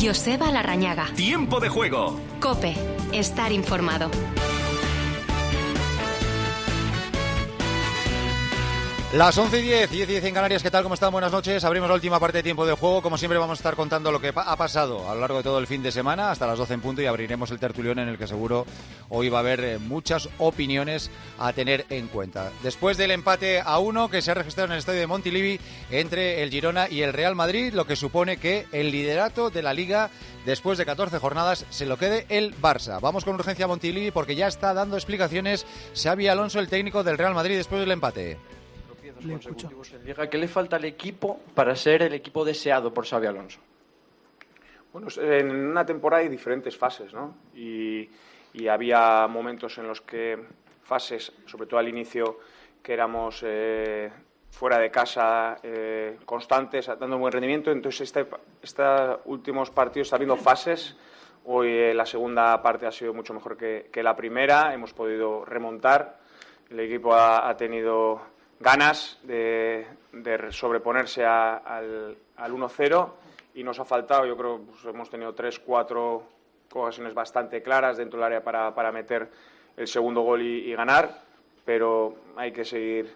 Joseba Larrañaga. Tiempo de juego. COPE. Estar informado. Las 11:10, 10:10 en Canarias. ¿Qué tal? ¿Cómo están? Buenas noches. Abrimos la última parte de Tiempo de Juego. Como siempre vamos a estar contando lo que ha pasado a lo largo de todo el fin de semana hasta las 12 en punto, y abriremos el tertulión en el que seguro hoy va a haber muchas opiniones a tener en cuenta. Después del empate a 1 que se ha registrado en el estadio de Montilivi entre el Girona y el Real Madrid, lo que supone que el liderato de la Liga después de 14 jornadas se lo quede el Barça. Vamos con urgencia a Montilivi porque ya está dando explicaciones Xabi Alonso, el técnico del Real Madrid, después del empate. Consecutivos en Liga. ¿Qué le falta al equipo para ser el equipo deseado por Xabi Alonso? Bueno, en una temporada hay diferentes fases, ¿no? Y había momentos en los que fases, sobre todo al inicio, que éramos fuera de casa, constantes, dando un buen rendimiento. Entonces, estos últimos partidos está habiendo fases. Hoy la segunda parte ha sido mucho mejor que la primera. Hemos podido remontar. El equipo ha tenido ganas de sobreponerse al 1-0 y nos ha faltado, yo creo, pues hemos tenido 3-4 ocasiones bastante claras dentro del área para meter el segundo gol y ganar, pero hay que seguir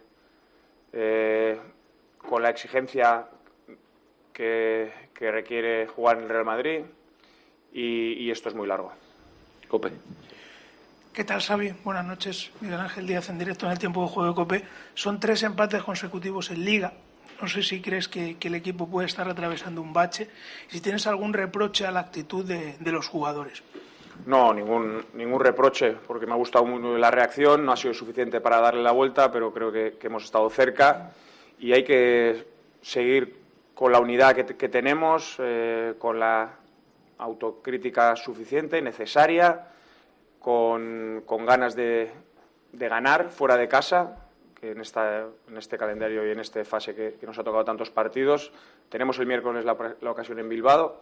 con la exigencia que requiere jugar en el Real Madrid y esto es muy largo. COPE. ¿Qué tal, Xavi? Buenas noches. Miguel Ángel Díaz en directo en el Tiempo de Juego de COPE. Son 3 empates consecutivos en Liga. No sé si crees que el equipo puede estar atravesando un bache. Si tienes algún reproche a la actitud de los jugadores. No, ningún reproche, porque me ha gustado mucho la reacción. No ha sido suficiente para darle la vuelta, pero creo que hemos estado cerca y hay que seguir con la unidad que tenemos, con la autocrítica suficiente, necesaria, con ganas de ganar fuera de casa, que en este calendario y en esta fase que nos ha tocado tantos partidos. Tenemos el miércoles la ocasión en Bilbao,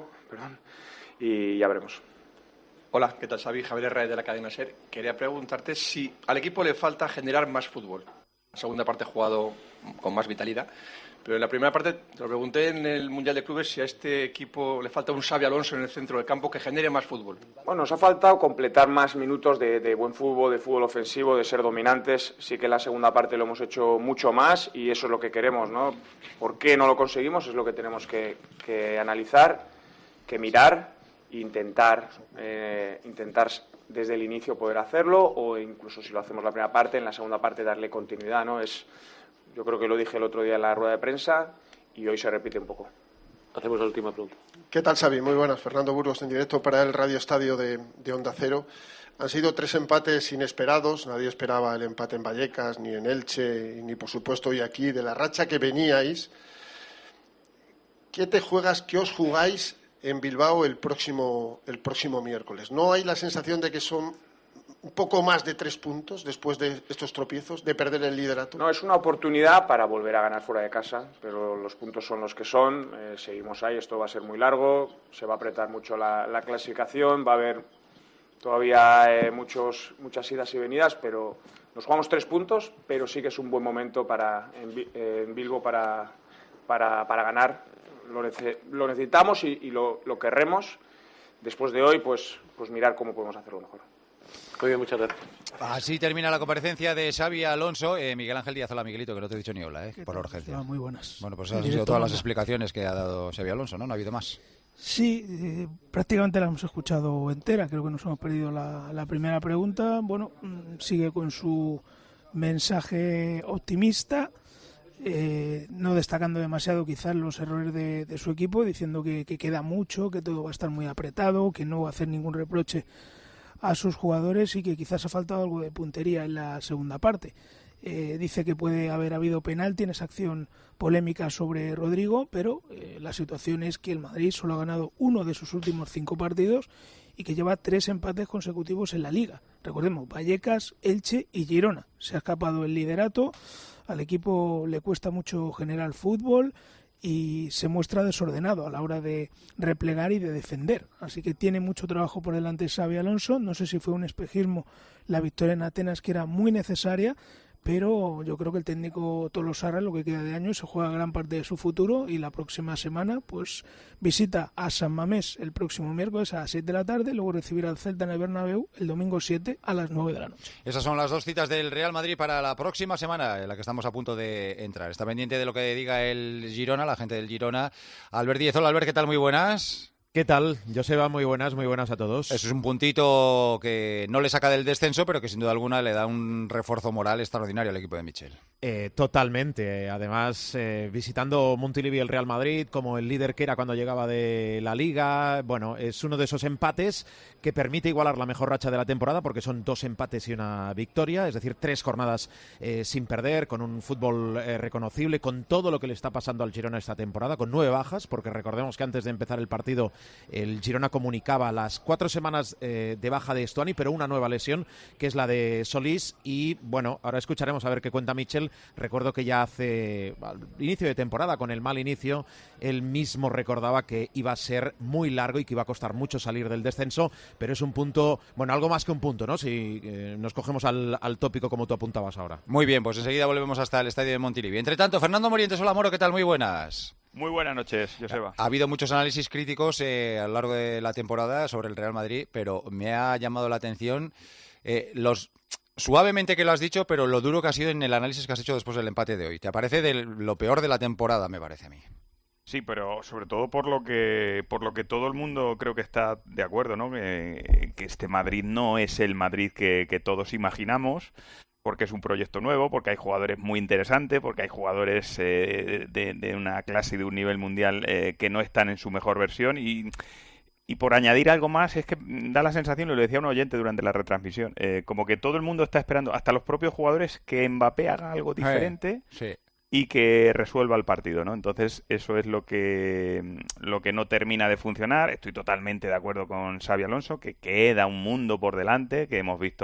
y ya veremos. Hola, ¿qué tal, Xavi? Javier Herrera de la cadena SER. Quería preguntarte si al equipo le falta generar más fútbol. La segunda parte ha jugado con más vitalidad, pero en la primera parte te lo pregunté en el Mundial de Clubes si a este equipo le falta un Xabi Alonso en el centro del campo que genere más fútbol. Bueno, nos ha faltado completar más minutos de buen fútbol, de fútbol ofensivo, de ser dominantes. Sí que en la segunda parte lo hemos hecho mucho más y eso es lo que queremos, ¿no? ¿Por qué no lo conseguimos? Es lo que tenemos que analizar, que mirar e intentar desde el inicio poder hacerlo, o incluso si lo hacemos la primera parte, en la segunda parte darle continuidad, ¿no? Yo creo que lo dije el otro día en la rueda de prensa y hoy se repite un poco. Hacemos la última pregunta. ¿Qué tal, Xavi? Muy buenas. Fernando Burgos en directo para el Radio Estadio de Onda Cero. Han sido 3 empates inesperados. Nadie esperaba el empate en Vallecas, ni en Elche, ni por supuesto hoy aquí, de la racha que veníais. ¿Qué os jugáis en Bilbao el próximo miércoles? ¿No hay la sensación de que son un poco más de 3 puntos después de estos tropiezos, de perder el liderato? No, es una oportunidad para volver a ganar fuera de casa, pero los puntos son los que son. Seguimos ahí, esto va a ser muy largo, se va a apretar mucho la clasificación, va a haber todavía muchas idas y venidas, pero nos jugamos 3 puntos, pero sí que es un buen momento en Bilbao para ganar. Lo necesitamos y lo querremos. Después de hoy, pues mirar cómo podemos hacerlo mejor. Muy bien, muchas gracias. Así termina la comparecencia de Xabi Alonso. Miguel Ángel Díaz, hola Miguelito, que no te he dicho ni hola, por la urgencia. Muy buenas. Bueno, pues han sido todas las explicaciones que ha dado Xabi Alonso, ¿no? No ha habido más. Sí, prácticamente la hemos escuchado entera. Creo que nos hemos perdido la primera pregunta. Bueno, sigue con su mensaje optimista, no destacando demasiado quizás los errores de su equipo, diciendo que queda mucho, que todo va a estar muy apretado, que no va a hacer ningún reproche a sus jugadores y que quizás ha faltado algo de puntería en la segunda parte. Dice que puede haber habido penalti en esa acción polémica sobre Rodrigo, pero la situación es que el Madrid solo ha ganado 1 de sus últimos 5 partidos y que lleva 3 empates consecutivos en la Liga. Recordemos, Vallecas, Elche y Girona. Se ha escapado el liderato, al equipo le cuesta mucho generar fútbol y se muestra desordenado a la hora de replegar y de defender. Así que tiene mucho trabajo por delante Xabi Alonso. No sé si fue un espejismo la victoria en Atenas, que era muy necesaria, pero yo creo que el técnico Tolosarra, lo que queda de año, se juega gran parte de su futuro, y la próxima semana pues visita a San Mamés el próximo miércoles a las 7 de la tarde, luego recibirá al Celta en el Bernabéu el domingo 7 a las 9 de la noche. Esas son las dos citas del Real Madrid para la próxima semana, en la que estamos a punto de entrar. Está pendiente de lo que diga el Girona, la gente del Girona. Albert Díez, hola Albert, ¿qué tal? Muy buenas. ¿Qué tal? Joseba, muy buenas a todos. Eso es un puntito que no le saca del descenso, pero que sin duda alguna le da un refuerzo moral extraordinario al equipo de Michel. Totalmente. Además, visitando Montilivi el Real Madrid, como el líder que era cuando llegaba de la Liga, bueno, es uno de esos empates que permite igualar la mejor racha de la temporada, porque son 2 empates y una victoria, es decir, 3 jornadas sin perder, con un fútbol reconocible, con todo lo que le está pasando al Girona esta temporada, con 9 bajas, porque recordemos que antes de empezar el partido el Girona comunicaba las 4 semanas de baja de Estuani, pero una nueva lesión, que es la de Solís. Y bueno, ahora escucharemos a ver qué cuenta Michel. Recuerdo que ya hace al inicio de temporada, con el mal inicio, él mismo recordaba que iba a ser muy largo y que iba a costar mucho salir del descenso, pero es un punto, bueno, algo más que un punto, ¿no? Si nos cogemos al tópico como tú apuntabas ahora. Muy bien, pues enseguida volvemos hasta el estadio de Montilivi. Entre tanto, Fernando Morientes, hola Moro, ¿qué tal? Muy buenas. Muy buenas noches, Joseba. Ha habido muchos análisis críticos a lo largo de la temporada sobre el Real Madrid, pero me ha llamado la atención suavemente que lo has dicho, pero lo duro que ha sido en el análisis que has hecho después del empate de hoy. ¿Te parece lo peor de la temporada, me parece a mí? Sí, pero sobre todo por lo que todo el mundo creo que está de acuerdo, ¿no? Que este Madrid no es el Madrid que todos imaginamos, porque es un proyecto nuevo, porque hay jugadores muy interesantes, porque hay jugadores de una clase y de un nivel mundial que no están en su mejor versión. Y por añadir algo más, es que da la sensación, y lo decía un oyente durante la retransmisión, como que todo el mundo está esperando, hasta los propios jugadores, que Mbappé haga algo diferente. Sí. Y que resuelva el partido, ¿no? Entonces, eso es lo que no termina de funcionar. Estoy totalmente de acuerdo con Xabi Alonso, que queda un mundo por delante, que hemos visto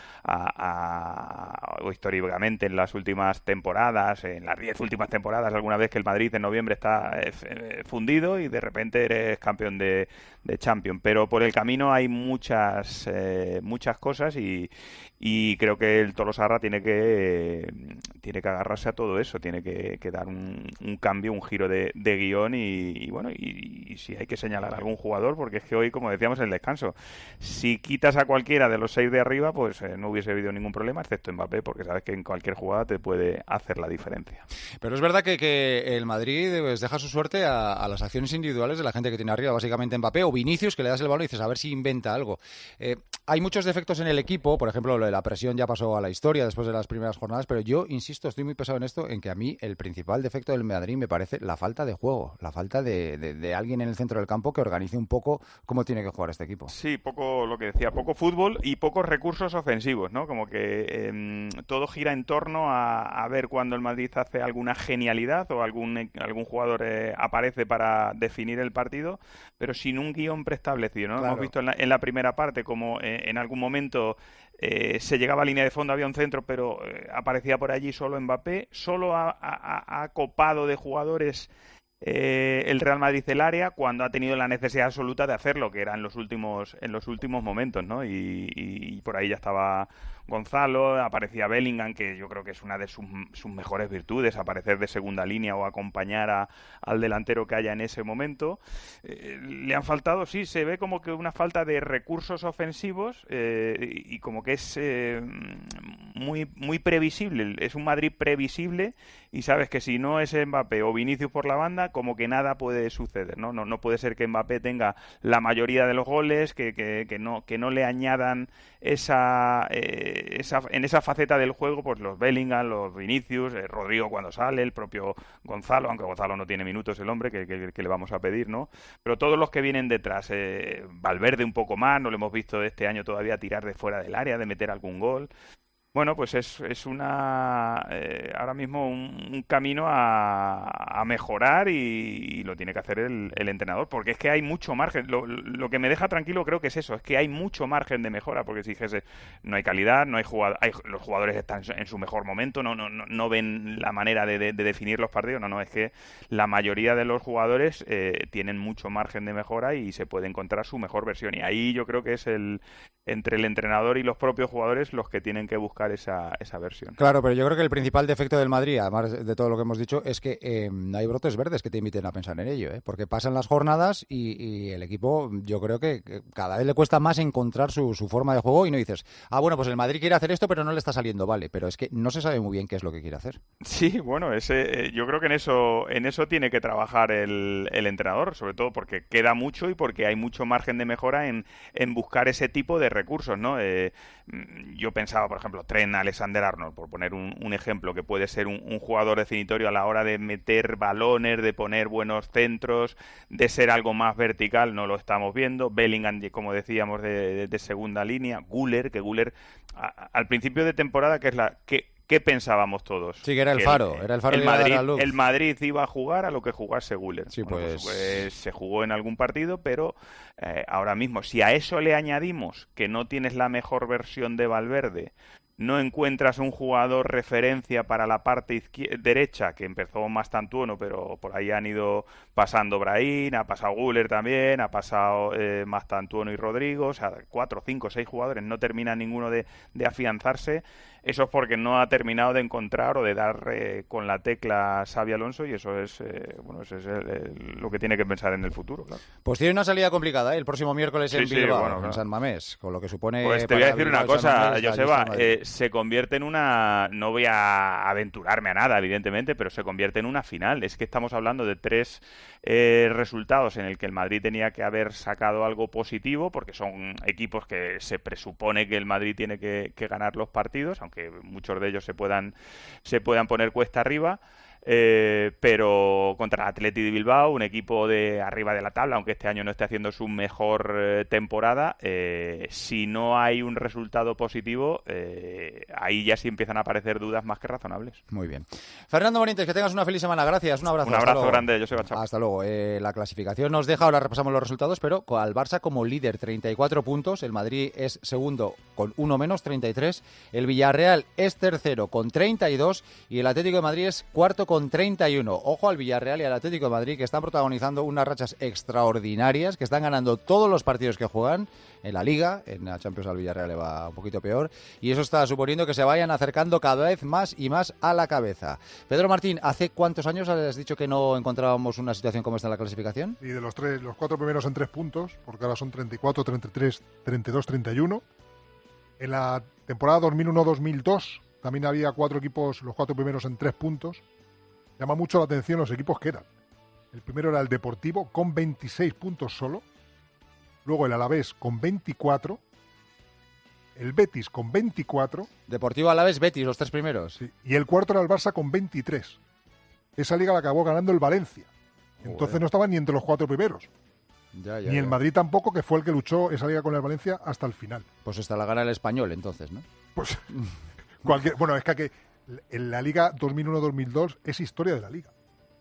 históricamente en las últimas temporadas, en las 10 últimas temporadas, alguna vez que el Madrid en noviembre está fundido y de repente eres campeón de Champions. Pero por el camino hay muchas cosas y creo que el Tolosarra tiene que agarrarse a todo eso, tiene que dar un cambio, un giro de guión y bueno, y si hay que señalar a algún jugador, porque es que hoy, como decíamos en el descanso, si quitas a cualquiera de los 6 de arriba, pues no hubiese habido ningún problema, excepto Mbappé, porque sabes que en cualquier jugada te puede hacer la diferencia. Pero es verdad que el Madrid pues, deja su suerte a las acciones individuales de la gente que tiene arriba, básicamente Mbappé o Vinicius, que le das el balón y dices a ver si inventa algo. Hay muchos defectos en el equipo, por ejemplo, lo de la presión ya pasó a la historia después de las primeras jornadas, pero yo insisto, estoy muy pesado en esto, en que a mí el principal defecto del Madrid me parece la falta de juego, la falta de alguien en el centro del campo que organice un poco cómo tiene que jugar este equipo. Sí, poco fútbol y pocos recursos ofensivos, ¿no? Como que todo gira en torno a ver cuando el Madrid hace alguna genialidad o algún jugador aparece para definir el partido, pero sin un guión preestablecido, ¿no? Claro. Hemos visto en la primera parte como en algún momento se llegaba a línea de fondo, había un centro, pero aparecía por allí solo Mbappé, solo ha copado de jugadores el Real Madrid el área cuando ha tenido la necesidad absoluta de hacerlo, que era en los últimos momentos, ¿no? Y por ahí ya estaba Gonzalo, aparecía Bellingham, que yo creo que es una de sus mejores virtudes, aparecer de segunda línea o acompañar al delantero que haya en ese momento. Le han faltado, sí, se ve como que una falta de recursos ofensivos y como que es muy, muy previsible, es un Madrid previsible y sabes que si no es Mbappé o Vinicius por la banda, como que nada puede suceder, ¿no? No puede ser que Mbappé tenga la mayoría de los goles, que no le añadan en esa faceta del juego, pues los Bellingham, los Vinicius, Rodrigo cuando sale, el propio Gonzalo, aunque Gonzalo no tiene minutos el hombre, que le vamos a pedir, ¿no? Pero todos los que vienen detrás, Valverde un poco más, no lo hemos visto este año todavía tirar de fuera del área, de meter algún gol. Bueno, pues es ahora mismo un camino a mejorar y lo tiene que hacer el entrenador, porque es que hay mucho margen. Lo que me deja tranquilo creo que es eso, es que hay mucho margen de mejora, porque si dijese no hay calidad, no hay los jugadores están en su mejor momento, no ven la manera de definir los partidos, es que la mayoría de los jugadores tienen mucho margen de mejora y se puede encontrar su mejor versión, y ahí yo creo que es entre el entrenador y los propios jugadores los que tienen que buscar esa versión. Claro, pero yo creo que el principal defecto del Madrid, además de todo lo que hemos dicho, es que no hay brotes verdes que te inviten a pensar en ello, porque pasan las jornadas y el equipo, yo creo que cada vez le cuesta más encontrar su forma de juego y no dices, bueno, pues el Madrid quiere hacer esto, pero no le está saliendo, vale, pero es que no se sabe muy bien qué es lo que quiere hacer. Sí, bueno, yo creo que en eso tiene que trabajar el entrenador, sobre todo porque queda mucho y porque hay mucho margen de mejora en buscar ese tipo de recursos, ¿no? Yo pensaba, por ejemplo, Trent Alexander-Arnold, por poner un ejemplo, que puede ser un jugador definitorio a la hora de meter balones, de poner buenos centros, de ser algo más vertical, no lo estamos viendo. Bellingham, como decíamos, de segunda línea. Güler, al principio de temporada, ¿Qué pensábamos todos? Sí, que era el faro. El Madrid iba a jugar a lo que jugase Güler. Sí, pues se jugó en algún partido, pero ahora mismo, si a eso le añadimos que no tienes la mejor versión de Valverde, no encuentras un jugador referencia para la parte derecha, que empezó Mastantuono, pero por ahí han ido pasando Brahim, ha pasado Güler también, ha pasado Mastantuono y Rodrigo, o sea, 4, 5, 6 jugadores, no termina ninguno de afianzarse. Eso es porque no ha terminado de encontrar o de dar con la tecla Xabi Alonso, y eso es lo que tiene que pensar en el futuro, claro. Pues tiene una salida complicada, el próximo miércoles en Bilbao, en San Mamés, con lo que supone... Pues te voy a decir una cosa, Joseba, se convierte en una... No voy a aventurarme a nada, evidentemente, pero se convierte en una final. Es que estamos hablando de 3 resultados en el que el Madrid tenía que haber sacado algo positivo, porque son equipos que se presupone que el Madrid tiene que ganar los partidos, aunque muchos de ellos se puedan poner cuesta arriba, pero contra el Athletic de Bilbao, un equipo de arriba de la tabla, aunque este año no esté haciendo su mejor temporada, si no hay un resultado positivo, ahí ya sí empiezan a aparecer dudas más que razonables. Muy bien. Fernando Benítez, que tengas una feliz semana. Gracias, un abrazo. Un abrazo grande, Joseba. Chao. Hasta luego. La clasificación nos deja, ahora repasamos los resultados, pero al Barça como líder, 34 puntos, el Madrid es segundo con 1 menos, 33, el Villarreal es tercero con 32 y el Atlético de Madrid es cuarto con 31. Ojo al Villarreal y al Atlético de Madrid, que están protagonizando unas rachas extraordinarias, que están ganando todos los partidos que juegan en la Liga. En la Champions al Villarreal le va un poquito peor, y eso está suponiendo que se vayan acercando cada vez más y más a la cabeza. Pedro Martín, ¿hace cuántos años has dicho que no encontrábamos una situación como esta en la clasificación? Y de los 4 primeros en 3 puntos, porque ahora son 34, 33, 32, 31. En la temporada 2001-2002 también había 4 equipos, los 4 primeros en 3 puntos. Llama mucho la atención los equipos que eran. El primero era el Deportivo, con 26 puntos solo. Luego el Alavés, con 24. El Betis, con 24. Deportivo, Alavés, Betis, los 3 primeros. Sí. Y el cuarto era el Barça, con 23. Esa liga la acabó ganando el Valencia. Entonces no estaban ni entre los 4 primeros. Ni el Madrid tampoco, que fue el que luchó esa liga con el Valencia hasta el final. Pues esta la gana el Español, entonces, ¿no? Pues bueno, es que en la Liga 2001-2002 es historia de la Liga.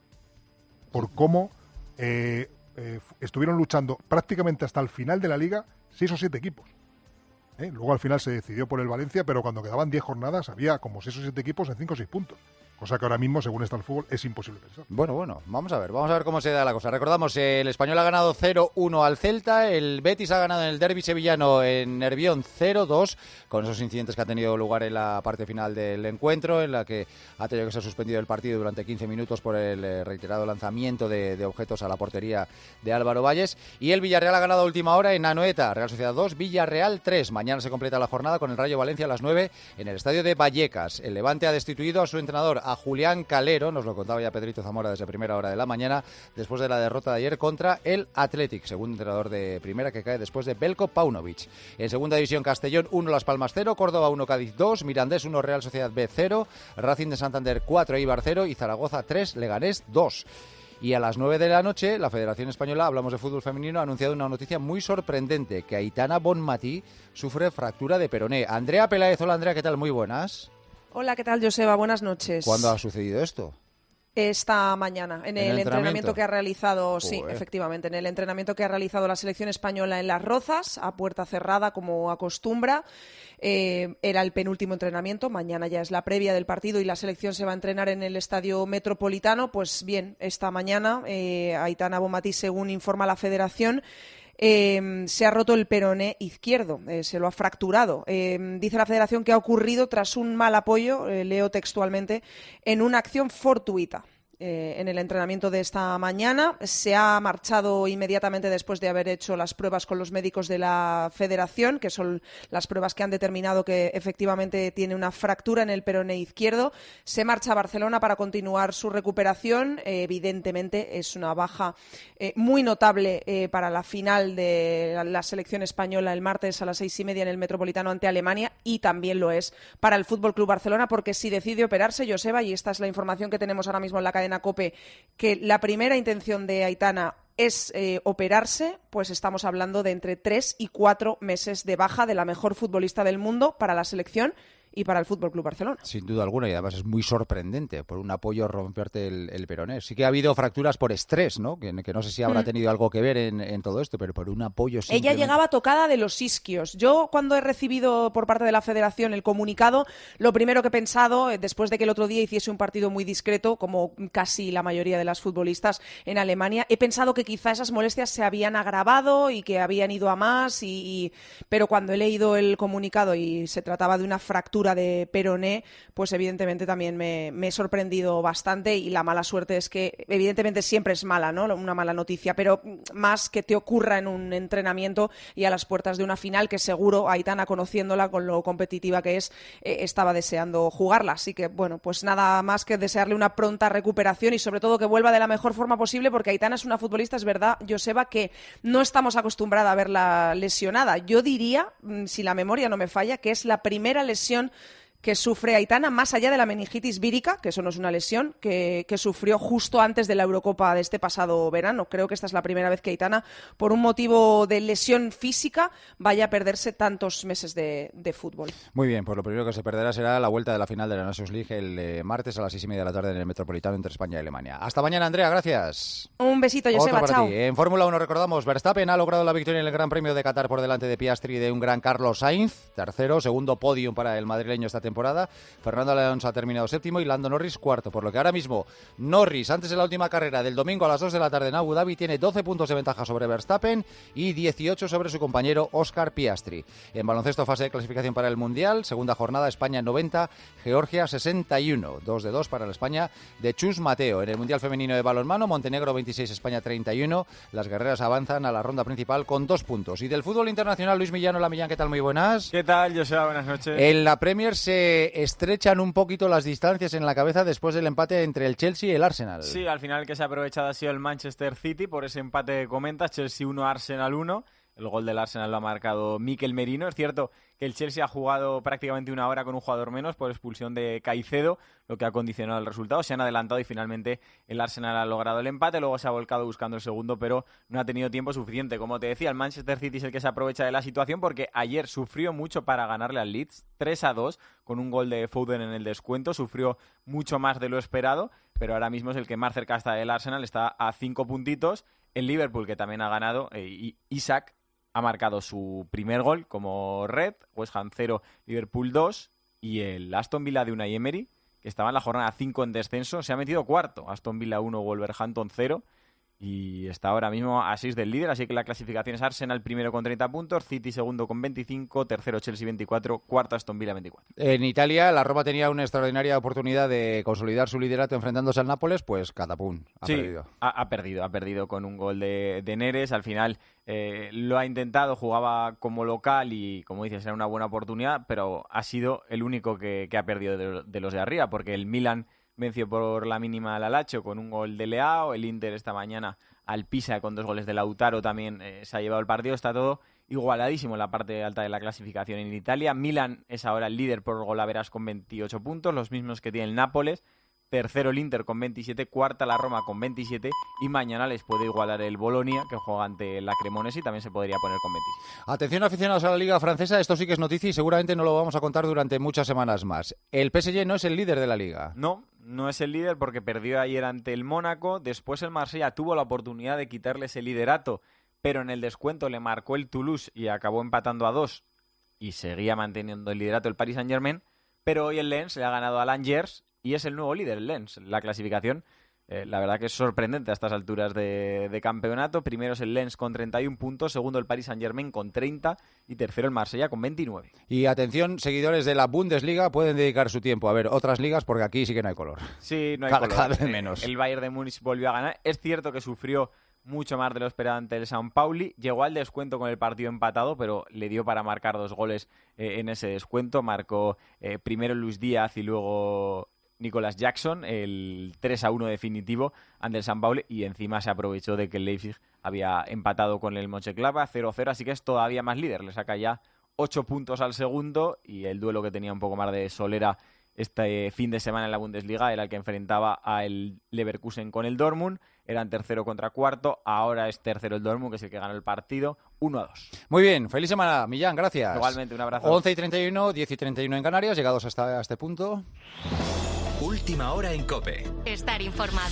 Por cómo estuvieron luchando prácticamente hasta el final de la Liga 6 o 7 equipos. Luego al final se decidió por el Valencia, pero cuando quedaban 10 jornadas había como 6 o 7 equipos en 5 o 6 puntos. Cosa que ahora mismo, según está el fútbol, es imposible pensar. Bueno, vamos a ver cómo se da la cosa. Recordamos, el Español ha ganado 0-1 al Celta, el Betis ha ganado en el derbi sevillano en Nervión 0-2, con esos incidentes que han tenido lugar en la parte final del encuentro, en la que ha tenido que ser suspendido el partido durante 15 minutos por el reiterado lanzamiento de objetos a la portería de Álvaro Valles, y el Villarreal ha ganado a última hora en Anoeta, Real Sociedad 2, Villarreal 3. Mañana se completa la jornada con el Rayo Valencia a las 9 en el estadio de Vallecas. El Levante ha destituido a su entrenador, a Julián Calero, nos lo contaba ya Pedrito Zamora desde primera hora de la mañana, después de la derrota de ayer contra el Athletic, segundo entrenador de primera que cae después de Belko Paunovic. En segunda división, Castellón 1, Las Palmas 0, Córdoba 1, Cádiz 2, Mirandés 1, Real Sociedad B 0, Racing de Santander 4, Eibar 0 y Zaragoza 3, Leganés 2. Y a las 9 de la noche, la Federación Española, hablamos de fútbol femenino, ha anunciado una noticia muy sorprendente, que Aitana Bonmatí sufre fractura de peroné. Andrea Peláez, hola Andrea, ¿qué tal? Muy buenas. Hola, ¿qué tal, Joseba? Buenas noches. ¿Cuándo ha sucedido esto? Esta mañana, en el entrenamiento que ha realizado, sí, Joder. Efectivamente, en el entrenamiento que ha realizado la selección española en Las Rozas, a puerta cerrada, como acostumbra. Era el penúltimo entrenamiento, mañana ya es la previa del partido y la selección se va a entrenar en el Estadio Metropolitano. Pues bien, esta mañana, Aitana Bonmatí, según informa la Federación, se ha roto el peroné izquierdo, se lo ha fracturado. Dice la Federación que ha ocurrido tras un mal apoyo, leo textualmente, en una acción fortuita. En el entrenamiento de esta mañana. Se ha marchado inmediatamente después de haber hecho las pruebas con los médicos de la Federación, que son las pruebas que han determinado que efectivamente tiene una fractura en el peroné izquierdo. Se marcha a Barcelona para continuar su recuperación. Evidentemente es una baja muy notable para la final de la selección española el martes a las 6:30 en el Metropolitano ante Alemania, y también lo es para el Fútbol Club Barcelona, porque si decide operarse, Joseba, y esta es la información que tenemos ahora mismo en la cadena COPE, que la primera intención de Aitana es operarse, pues estamos hablando de entre 3 y 4 meses de baja de la mejor futbolista del mundo para la selección y para el Fútbol Club Barcelona. Sin duda alguna, y además es muy sorprendente por un apoyo romperte el peroné. Sí que ha habido fracturas por estrés, ¿no? Que no sé si habrá tenido algo que ver en todo esto, pero por un apoyo simplemente... Ella llegaba tocada de los isquios. Yo, cuando he recibido por parte de la Federación el comunicado, lo primero que he pensado, después de que el otro día hiciese un partido muy discreto, como casi la mayoría de las futbolistas en Alemania, he pensado que quizá esas molestias se habían agravado y que habían ido a más, pero cuando he leído el comunicado y se trataba de una fractura de peroné, pues evidentemente también me he sorprendido bastante, y la mala suerte es que evidentemente siempre es mala, ¿no? Una mala noticia, pero más que te ocurra en un entrenamiento y a las puertas de una final, que seguro Aitana, conociéndola con lo competitiva que es, estaba deseando jugarla. Así que, bueno, pues nada más que desearle una pronta recuperación y sobre todo que vuelva de la mejor forma posible, porque Aitana es una futbolista, es verdad, Joseba, que no estamos acostumbrados a verla lesionada. Yo diría, si la memoria no me falla, que es la primera lesión que sufre Aitana, más allá de la meningitis vírica, que eso no es una lesión, que sufrió justo antes de la Eurocopa de este pasado verano. Creo que esta es la primera vez que Aitana, por un motivo de lesión física, vaya a perderse tantos meses de fútbol. Muy bien, pues lo primero que se perderá será la vuelta de la final de la Nations League el martes a las 6:30 de la tarde en el Metropolitano entre España y Alemania. Hasta mañana, Andrea, gracias. Un besito, Joseba, chao. En Fórmula 1 recordamos, Verstappen ha logrado la victoria en el Gran Premio de Qatar por delante de Piastri y de un gran Carlos Sainz, tercero, segundo podium para el madrileño esta temporada. Fernando Alonso ha terminado séptimo y Lando Norris cuarto, por lo que ahora mismo Norris, antes de la última carrera del domingo a las 2 de la tarde en Abu Dhabi, tiene 12 puntos de ventaja sobre Verstappen y 18 sobre su compañero Oscar Piastri. En baloncesto, fase de clasificación para el Mundial, segunda jornada, España 90, Georgia 61, 2-2 para la España de Chus Mateo. En el Mundial femenino de balonmano, Montenegro 26, España 31, las guerreras avanzan a la ronda principal con 2 puntos. Y del fútbol internacional, Luis Millán, hola Millán, ¿qué tal? Muy buenas. ¿Qué tal, Joseba? Buenas noches. En la Premier se estrechan un poquito las distancias en la cabeza después del empate entre el Chelsea y el Arsenal. Sí, al final que se ha aprovechado ha sido el Manchester City por ese empate que comentas, Chelsea 1, Arsenal 1. El gol del Arsenal lo ha marcado Mikel Merino. Es cierto que el Chelsea ha jugado prácticamente una hora con un jugador menos por expulsión de Caicedo, lo que ha condicionado el resultado. Se han adelantado y finalmente el Arsenal ha logrado el empate. Luego se ha volcado buscando el segundo, pero no ha tenido tiempo suficiente. Como te decía, el Manchester City es el que se aprovecha de la situación porque ayer sufrió mucho para ganarle al Leeds, 3-2, con un gol de Foden en el descuento. Sufrió mucho más de lo esperado, pero ahora mismo es el que más cerca está del Arsenal. Está a 5 puntitos. El Liverpool, que también ha ganado, Isaac ha marcado su primer gol como red, West Ham 0, Liverpool 2, y el Aston Villa de Unai Emery, que estaba en la jornada 5 en descenso, se ha metido cuarto. Aston Villa 1, Wolverhampton 0, y está ahora mismo a 6 del líder, así que la clasificación es Arsenal primero con 30 puntos, City segundo con 25, tercero Chelsea 24, cuarto Aston Villa 24. En Italia, la Roma tenía una extraordinaria oportunidad de consolidar su liderato enfrentándose al Nápoles, pues catapum, perdido. Ha perdido con un gol de Neres. Al final lo ha intentado, jugaba como local y, como dices, era una buena oportunidad, pero ha sido el único que ha perdido de los de arriba, porque el Milan venció por la mínima al Lazio con un gol de Leao. El Inter esta mañana al Pisa con 2 goles de Lautaro también se ha llevado el partido. Está todo igualadísimo en la parte alta de la clasificación en Italia. Milan es ahora el líder por golaveras con 28 puntos, los mismos que tiene el Nápoles. Tercero el Inter con 27, cuarta la Roma con 27 y mañana les puede igualar el Bolonia, que juega ante la Cremonese, y también se podría poner con 27. Atención, aficionados a la Liga Francesa, esto sí que es noticia y seguramente no lo vamos a contar durante muchas semanas más. El PSG no es el líder de la Liga. No es el líder porque perdió ayer ante el Mónaco. Después el Marsella tuvo la oportunidad de quitarle ese liderato, pero en el descuento le marcó el Toulouse y acabó empatando a 2 y seguía manteniendo el liderato el Paris Saint-Germain. Pero hoy el Lens le ha ganado al Angers y es el nuevo líder, el Lens. La clasificación La verdad que es sorprendente a estas alturas de campeonato. Primero es el Lens con 31 puntos, segundo el Paris Saint-Germain con 30 y tercero el Marsella con 29. Y atención, seguidores de la Bundesliga, pueden dedicar su tiempo a ver otras ligas porque aquí sí que no hay color. Sí, no hay color. Cada vez menos. El Bayern de Múnich volvió a ganar. Es cierto que sufrió mucho más de lo esperado ante el San Pauli. Llegó al descuento con el partido empatado, pero le dio para marcar 2 goles en ese descuento. Marcó primero Luis Díaz y luego Nicolas Jackson, el 3-1 definitivo ante el San Pauli, y encima se aprovechó de que el Leipzig había empatado con el Mönchengladbach 0-0, así que es todavía más líder. Le saca ya 8 puntos al segundo, y el duelo que tenía un poco más de solera este fin de semana en la Bundesliga era el que enfrentaba a el Leverkusen con el Dortmund. Eran tercero contra cuarto, ahora es tercero el Dortmund, que es el que ganó el partido, 1-2. Muy bien, feliz semana, Millán, gracias. Igualmente, un abrazo. 11:31, 10:31 en Canarias, llegados hasta este punto. Última hora en COPE. Estar informado.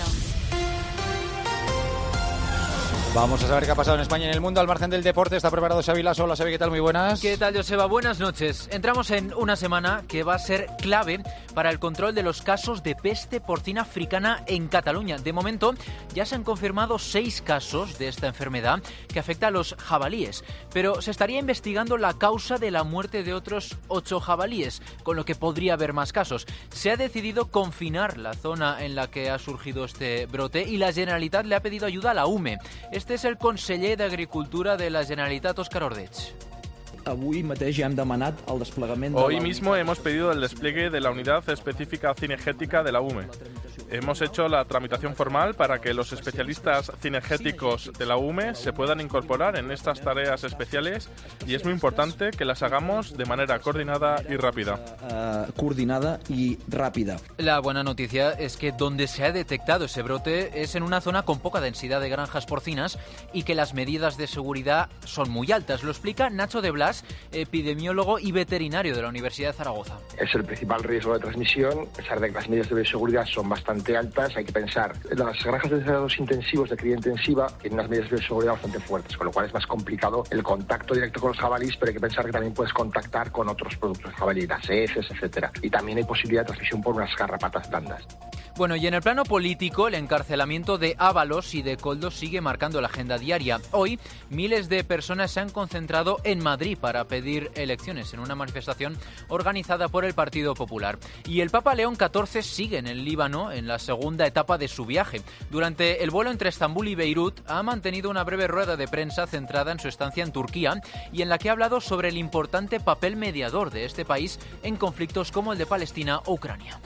Vamos a saber qué ha pasado en España y en el mundo al margen del deporte. Está preparado Xavi Lasso. Hola Xavi, ¿qué tal? Muy buenas. ¿Qué tal, Joseba? Buenas noches. Entramos en una semana que va a ser clave para el control de los casos de peste porcina africana en Cataluña. De momento ya se han confirmado 6 casos de esta enfermedad que afecta a los jabalíes, pero se estaría investigando la causa de la muerte de otros 8 jabalíes, con lo que podría haber más casos. Se ha decidido confinar la zona en la que ha surgido este brote y la Generalitat le ha pedido ayuda a la UME. Este es el conseller d'Agricultura de la Generalitat, Òscar Ordeig. Hoy mismo hemos pedido el despliegue de la Unidad Específica Cinegética de la UME. Hemos hecho la tramitación formal para que los especialistas cinegéticos de la UME se puedan incorporar en estas tareas especiales, y es muy importante que las hagamos de manera coordinada y rápida. La buena noticia es que donde se ha detectado ese brote es en una zona con poca densidad de granjas porcinas y que las medidas de seguridad son muy altas. Lo explica Nacho de Blas, epidemiólogo y veterinario de la Universidad de Zaragoza. Es el principal riesgo de transmisión, a pesar de que las medidas de bioseguridad son bastante altas. Hay que pensar, las granjas de cerdos intensivos de cría intensiva tienen unas medidas de bioseguridad bastante fuertes, con lo cual es más complicado el contacto directo con los jabalíes, pero hay que pensar que también puedes contactar con otros productos de jabalí, las heces, etcétera. Y también hay posibilidad de transmisión por unas garrapatas blandas. Bueno, y en el plano político, el encarcelamiento de Ábalos y de Koldo sigue marcando la agenda diaria. Hoy, miles de personas se han concentrado en Madrid para pedir elecciones en una manifestación organizada por el Partido Popular. Y el Papa León XIV sigue en el Líbano en la segunda etapa de su viaje. Durante el vuelo entre Estambul y Beirut ha mantenido una breve rueda de prensa centrada en su estancia en Turquía y en la que ha hablado sobre el importante papel mediador de este país en conflictos como el de Palestina o Ucrania.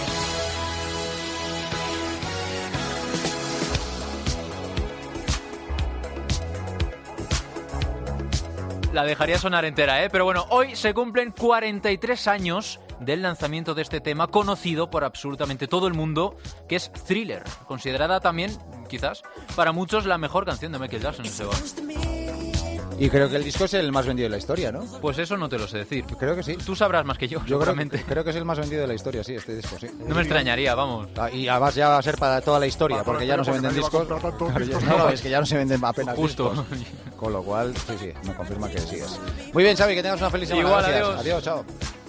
La dejaría sonar entera, pero bueno, hoy se cumplen 43 años del lanzamiento de este tema conocido por absolutamente todo el mundo, que es Thriller, considerada también, quizás, para muchos la mejor canción de Michael Jackson. Y creo que el disco es el más vendido de la historia, ¿no? Pues eso no te lo sé decir. Creo que sí. Tú sabrás más que yo seguramente. Creo que es el más vendido de la historia, sí, este disco, sí. No me extrañaría, vamos. Y además ya va a ser para toda la historia, porque ya no se venden discos. No, es que ya no se venden apenas discos. Con lo cual, sí, me confirma que sí es. Muy bien, Xavi, que tengas una feliz semana. Igual, gracias. Adiós, chao.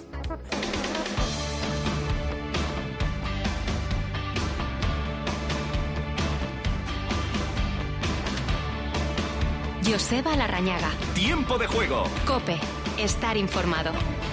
Joseba Larrañaga. Tiempo de juego. COPE. Estar informado.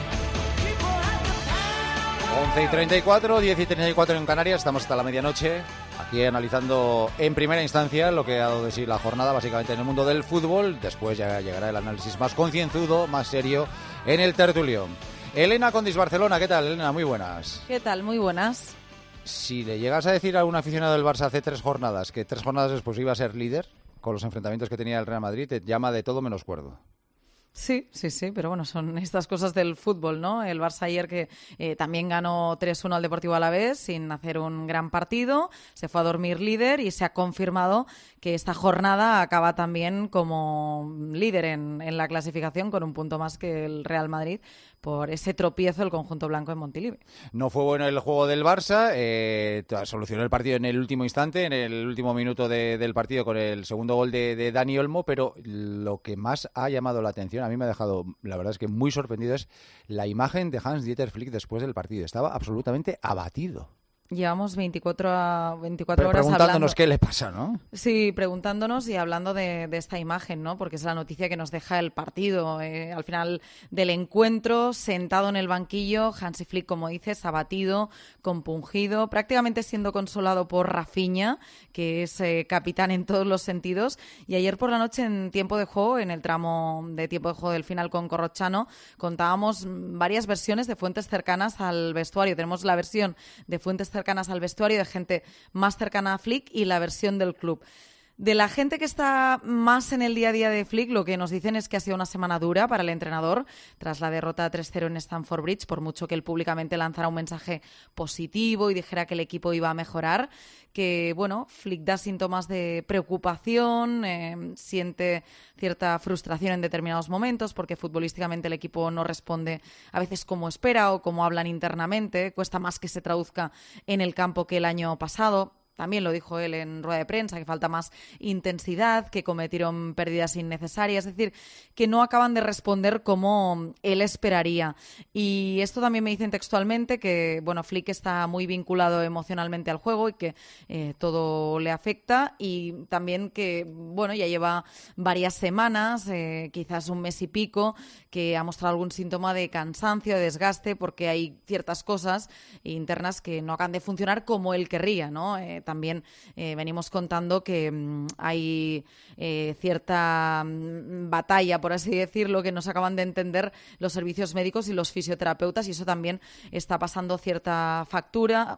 11:34, 10:34 en Canarias. Estamos hasta la medianoche aquí analizando en primera instancia lo que ha dado de sí la jornada, básicamente en el mundo del fútbol. Después ya llegará el análisis más concienzudo, más serio en el tertulión. Elena Condis, Barcelona. ¿Qué tal, Elena? Muy buenas. ¿Qué tal? Muy buenas. Si le llegas a decir a algún aficionado del Barça hace 3 jornadas que 3 jornadas después iba a ser líder con los enfrentamientos que tenía el Real Madrid, te llama de todo menos cuerdo. Sí, pero bueno, son estas cosas del fútbol, ¿no? El Barça ayer que también ganó 3-1 al Deportivo Alavés sin hacer un gran partido, se fue a dormir líder y se ha confirmado que esta jornada acaba también como líder en la clasificación con un punto más que el Real Madrid por ese tropiezo del conjunto blanco en Montilivi. No fue bueno el juego del Barça, solucionó el partido en el último instante, en el último minuto del partido con el segundo gol de Dani Olmo, pero lo que más ha llamado la atención, a mí me ha dejado, la verdad es que muy sorprendido, es la imagen de Hans-Dieter Flick después del partido. Estaba absolutamente abatido. Llevamos 24 horas preguntándonos hablando. qué le pasa, ¿no? Sí, preguntándonos y hablando de esta imagen, ¿no? Porque es la noticia que nos deja el partido. Al final del encuentro, sentado en el banquillo, Hansi Flick, como dices, abatido, compungido, prácticamente siendo consolado por Rafinha, que es capitán en todos los sentidos. Y ayer por la noche, en tiempo de juego, en el tramo de tiempo de juego del final con Corrochano, contábamos varias versiones de fuentes cercanas al vestuario. Tenemos la versión de fuentes cercanas al vestuario, de gente más cercana a Flick, y la versión del club. De la gente que está más en el día a día de Flick, lo que nos dicen es que ha sido una semana dura para el entrenador tras la derrota 3-0 en Stamford Bridge, por mucho que él públicamente lanzara un mensaje positivo y dijera que el equipo iba a mejorar, que, bueno, Flick da síntomas de preocupación, siente cierta frustración en determinados momentos porque futbolísticamente el equipo no responde a veces como espera o como hablan internamente, cuesta más que se traduzca en el campo que el año pasado. También lo dijo él en rueda de prensa, que falta más intensidad, que cometieron pérdidas innecesarias, es decir, que no acaban de responder como él esperaría. Y esto también me dicen textualmente que, bueno, Flick está muy vinculado emocionalmente al juego y que todo le afecta, y también que, bueno, ya lleva varias semanas, quizás un mes y pico, que ha mostrado algún síntoma de cansancio, de desgaste, porque hay ciertas cosas internas que no acaban de funcionar como él querría, ¿no? También venimos contando que hay cierta batalla, por así decirlo, que no se acaban de entender los servicios médicos y los fisioterapeutas, y eso también está pasando cierta factura,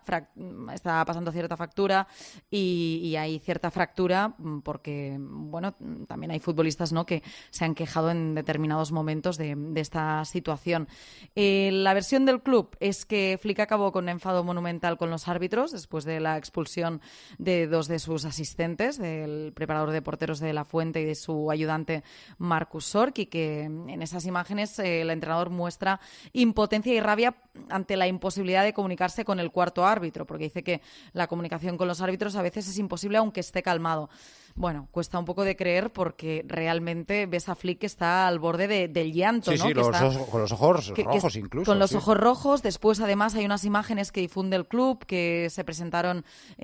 y hay cierta fractura porque, bueno, también hay futbolistas, ¿no?, que se han quejado en determinados momentos de esta situación. La versión del club es que Flick acabó con enfado monumental con los árbitros después de la expulsión de dos de sus asistentes, del preparador de porteros de La Fuente y de su ayudante Marcus Sork, y que en esas imágenes el entrenador muestra impotencia y rabia ante la imposibilidad de comunicarse con el cuarto árbitro, porque dice que la comunicación con los árbitros a veces es imposible aunque esté calmado. Bueno, cuesta un poco de creer porque realmente ves a Flick que está al borde del llanto, sí, ¿no? Sí, con los ojos rojos incluso. Con los sí. ojos rojos. Después, además, hay unas imágenes que difunde el club, que se presentaron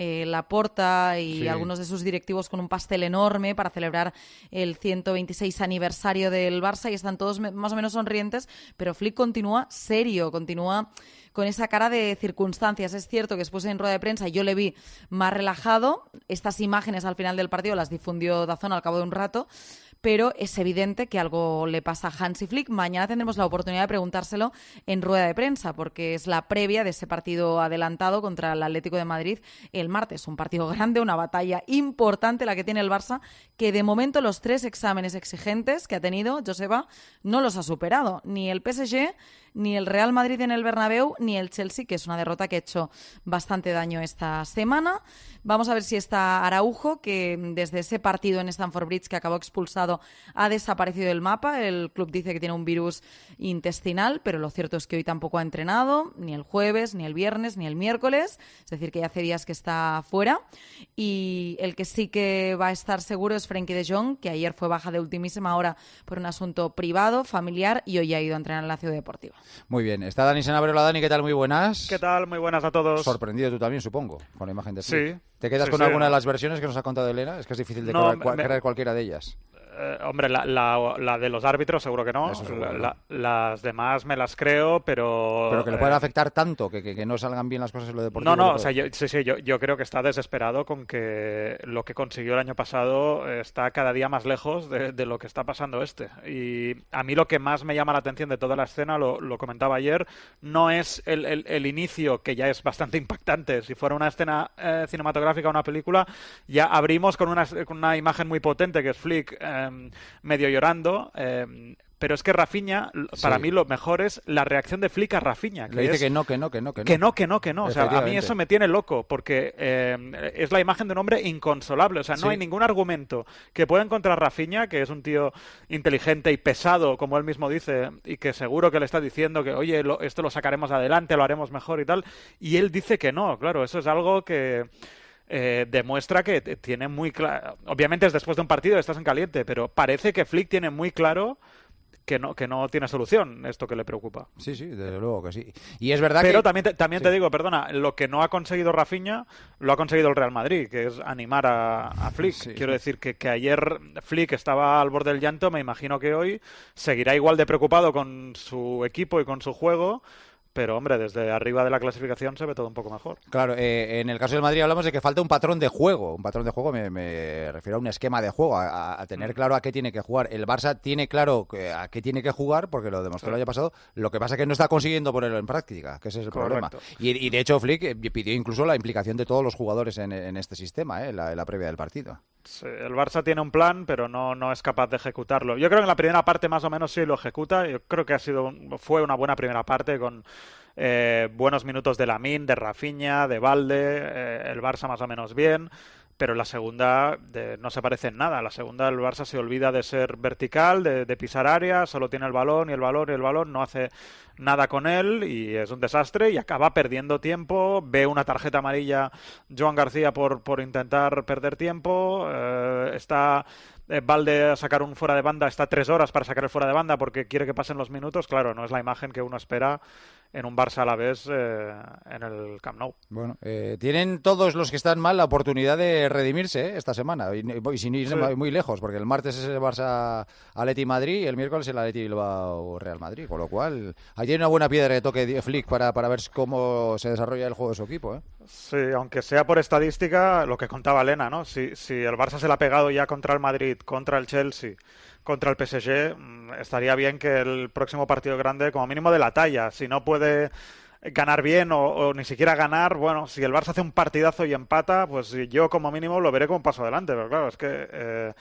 Laporta y algunos de sus directivos con un pastel enorme para celebrar el 126 aniversario del Barça, y están todos más o menos sonrientes, pero Flick continúa serio, continúa con esa cara de circunstancias. Es cierto que después en rueda de prensa yo le vi más relajado. Estas imágenes al final del partido las difundió DAZN al cabo de un rato, pero es evidente que algo le pasa a Hansi Flick. Mañana tendremos la oportunidad de preguntárselo en rueda de prensa, porque es la previa de ese partido adelantado contra el Atlético de Madrid el martes. Un partido grande, una batalla importante la que tiene el Barça, que de momento los 3 exámenes exigentes que ha tenido Joseba no los ha superado. Ni el PSG, ni el Real Madrid en el Bernabéu, ni el Chelsea, que es una derrota que ha hecho bastante daño esta semana. Vamos a ver si está Araujo, que desde ese partido en Stamford Bridge que acabó expulsado ha desaparecido del mapa. El club dice que tiene un virus intestinal, pero lo cierto es que hoy tampoco ha entrenado, ni el jueves, ni el viernes, ni el miércoles. Es decir, que ya hace días que está fuera. Y el que sí que va a estar seguro es Frenkie de Jong, que ayer fue baja de ultimísima hora por un asunto privado, familiar, y hoy ha ido a entrenar en la Ciudad Deportiva. Muy bien. Está Dani Sanabria. Hola, Dani, ¿qué tal? Muy buenas. ¿Qué tal? Muy buenas a todos. Sorprendido tú también, supongo, con la imagen de Flick. Sí. ¿Te quedas con alguna de las versiones que nos ha contado Elena? Es que es difícil de creer cualquiera de ellas. Hombre, la de los árbitros seguro que no. Las demás me las creo, pero... Pero que le pueden afectar tanto, que no salgan bien las cosas en lo deportivo. No, o sea, yo creo que está desesperado con que lo que consiguió el año pasado está cada día más lejos de lo que está pasando este. Y a mí lo que más me llama la atención de toda la escena, lo comentaba ayer, no es el inicio, que ya es bastante impactante. Si fuera una escena cinematográfica, una película, ya abrimos con una imagen muy potente, que es Flick medio llorando, pero es que Rafinha, para mí lo mejor es la reacción de Flick a Rafinha. Le dice que no. O sea, a mí eso me tiene loco, porque es la imagen de un hombre inconsolable. O sea, no hay ningún argumento que pueda encontrar Rafinha, que es un tío inteligente y pesado, como él mismo dice, y que seguro que le está diciendo que, oye, esto lo sacaremos adelante, lo haremos mejor y tal, y él dice que no. Claro, eso es algo que... demuestra que tiene muy claro, obviamente es después de un partido, estás en caliente, pero parece que Flick tiene muy claro que no tiene solución esto que le preocupa. Sí, desde luego que sí. Y es verdad pero que... también te digo, perdona, lo que no ha conseguido Rafinha lo ha conseguido el Real Madrid, que es animar a Flick. Sí. Quiero decir que ayer Flick estaba al borde del llanto, me imagino que hoy seguirá igual de preocupado con su equipo y con su juego. Pero, hombre, desde arriba de la clasificación se ve todo un poco mejor. Claro, en el caso del Madrid hablamos de que falta un patrón de juego. Un patrón de juego me refiero a un esquema de juego, a tener claro a qué tiene que jugar. El Barça tiene claro a qué tiene que jugar, porque lo demostró el año pasado. Lo que pasa es que no está consiguiendo ponerlo en práctica, que ese es el problema. Y de hecho, Flick pidió incluso la implicación de todos los jugadores en este sistema, en la previa del partido. Sí, el Barça tiene un plan, pero no es capaz de ejecutarlo. Yo creo que en la primera parte más o menos sí lo ejecuta. Yo creo que fue una buena primera parte con buenos minutos de Lamine, de Rafinha, de Balde, el Barça más o menos bien. Pero la segunda no se parece en nada. La segunda el Barça se olvida de ser vertical, de pisar área, solo tiene el balón, no hace nada con él y es un desastre y acaba perdiendo tiempo. Ve una tarjeta amarilla Joan García por intentar perder tiempo. Está Balde a sacar un fuera de banda, está 3 horas para sacar el fuera de banda porque quiere que pasen los minutos. Claro, no es la imagen que uno espera en un Barça a la vez en el Camp Nou. Bueno, tienen todos los que están mal la oportunidad de redimirse esta semana y sin ir muy lejos, porque el martes es el Barça Atleti Madrid y el miércoles el Atleti Bilbao Real Madrid, con lo cual ahí tiene una buena piedra de toque de Flick para ver cómo se desarrolla el juego de su equipo, ¿eh? Sí, aunque sea por estadística, lo que contaba Elena, ¿no? Si el Barça se la ha pegado ya contra el Madrid, contra el Chelsea, contra el PSG, estaría bien que el próximo partido grande, como mínimo de la talla, si no puede ganar bien o ni siquiera ganar, bueno, si el Barça hace un partidazo y empata, pues yo como mínimo lo veré como un paso adelante, pero claro, es que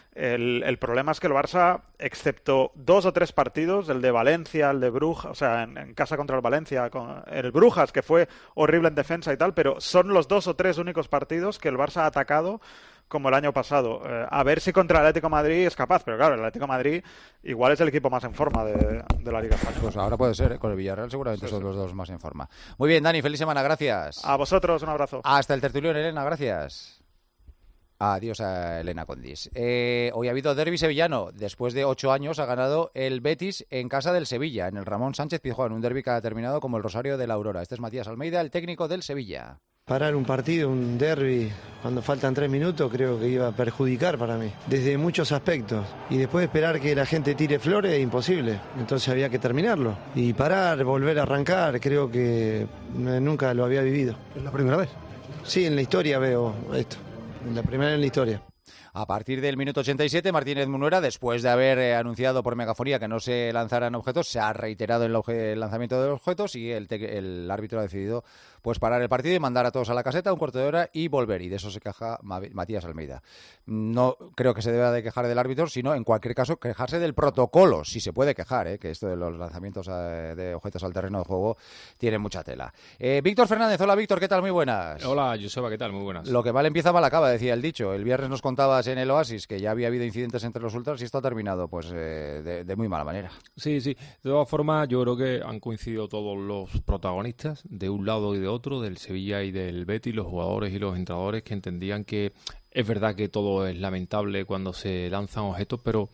el problema es que el Barça, excepto 2 o 3 partidos, el de Valencia, el de Brujas, o sea, en casa contra el Valencia, el Brujas, que fue horrible en defensa y tal, pero son los 2 o 3 únicos partidos que el Barça ha atacado como el año pasado. A ver si contra el Atlético de Madrid es capaz, pero claro, el Atlético de Madrid igual es el equipo más en forma de la Liga Española. Pues ahora puede ser, con el Villarreal seguramente son los dos más en forma. Muy bien, Dani, feliz semana, gracias. A vosotros, un abrazo. Hasta el tertulión, Elena, gracias. Adiós a Elena Condis. Hoy ha habido derbi sevillano. Después de 8 años ha ganado el Betis en casa del Sevilla, en el Ramón Sánchez Pizjuán, un derbi que ha terminado como el Rosario de la Aurora. Este es Matías Almeida, el técnico del Sevilla. Parar un partido, un derbi, cuando faltan 3 minutos, creo que iba a perjudicar para mí, desde muchos aspectos. Y después esperar que la gente tire flores es imposible. Entonces había que terminarlo. Y parar, volver a arrancar, creo que nunca lo había vivido. ¿Es la primera vez? Sí, en la historia veo esto. La primera en la historia. A partir del minuto 87, Martínez Munuera, después de haber anunciado por megafonía que no se lanzaran objetos, se ha reiterado el lanzamiento de objetos y el árbitro ha decidido pues parar el partido y mandar a todos a la caseta un cuarto de hora y volver. Y de eso se queja Matías Almeida. No creo que se deba de quejar del árbitro, sino en cualquier caso quejarse del protocolo, si se puede quejar, que esto de los lanzamientos de objetos al terreno de juego tiene mucha tela. Víctor Fernández, hola Víctor, ¿qué tal? Muy buenas. Hola Joseba, ¿qué tal? Muy buenas. Lo que mal empieza mal acaba, decía el dicho. El viernes nos contabas en el Oasis que ya había habido incidentes entre los ultras y esto ha terminado pues de muy mala manera. Sí, de todas formas yo creo que han coincidido todos los protagonistas de un lado y de otro, del Sevilla y del Betis, los jugadores y los entrenadores, que entendían que es verdad que todo es lamentable cuando se lanzan objetos, pero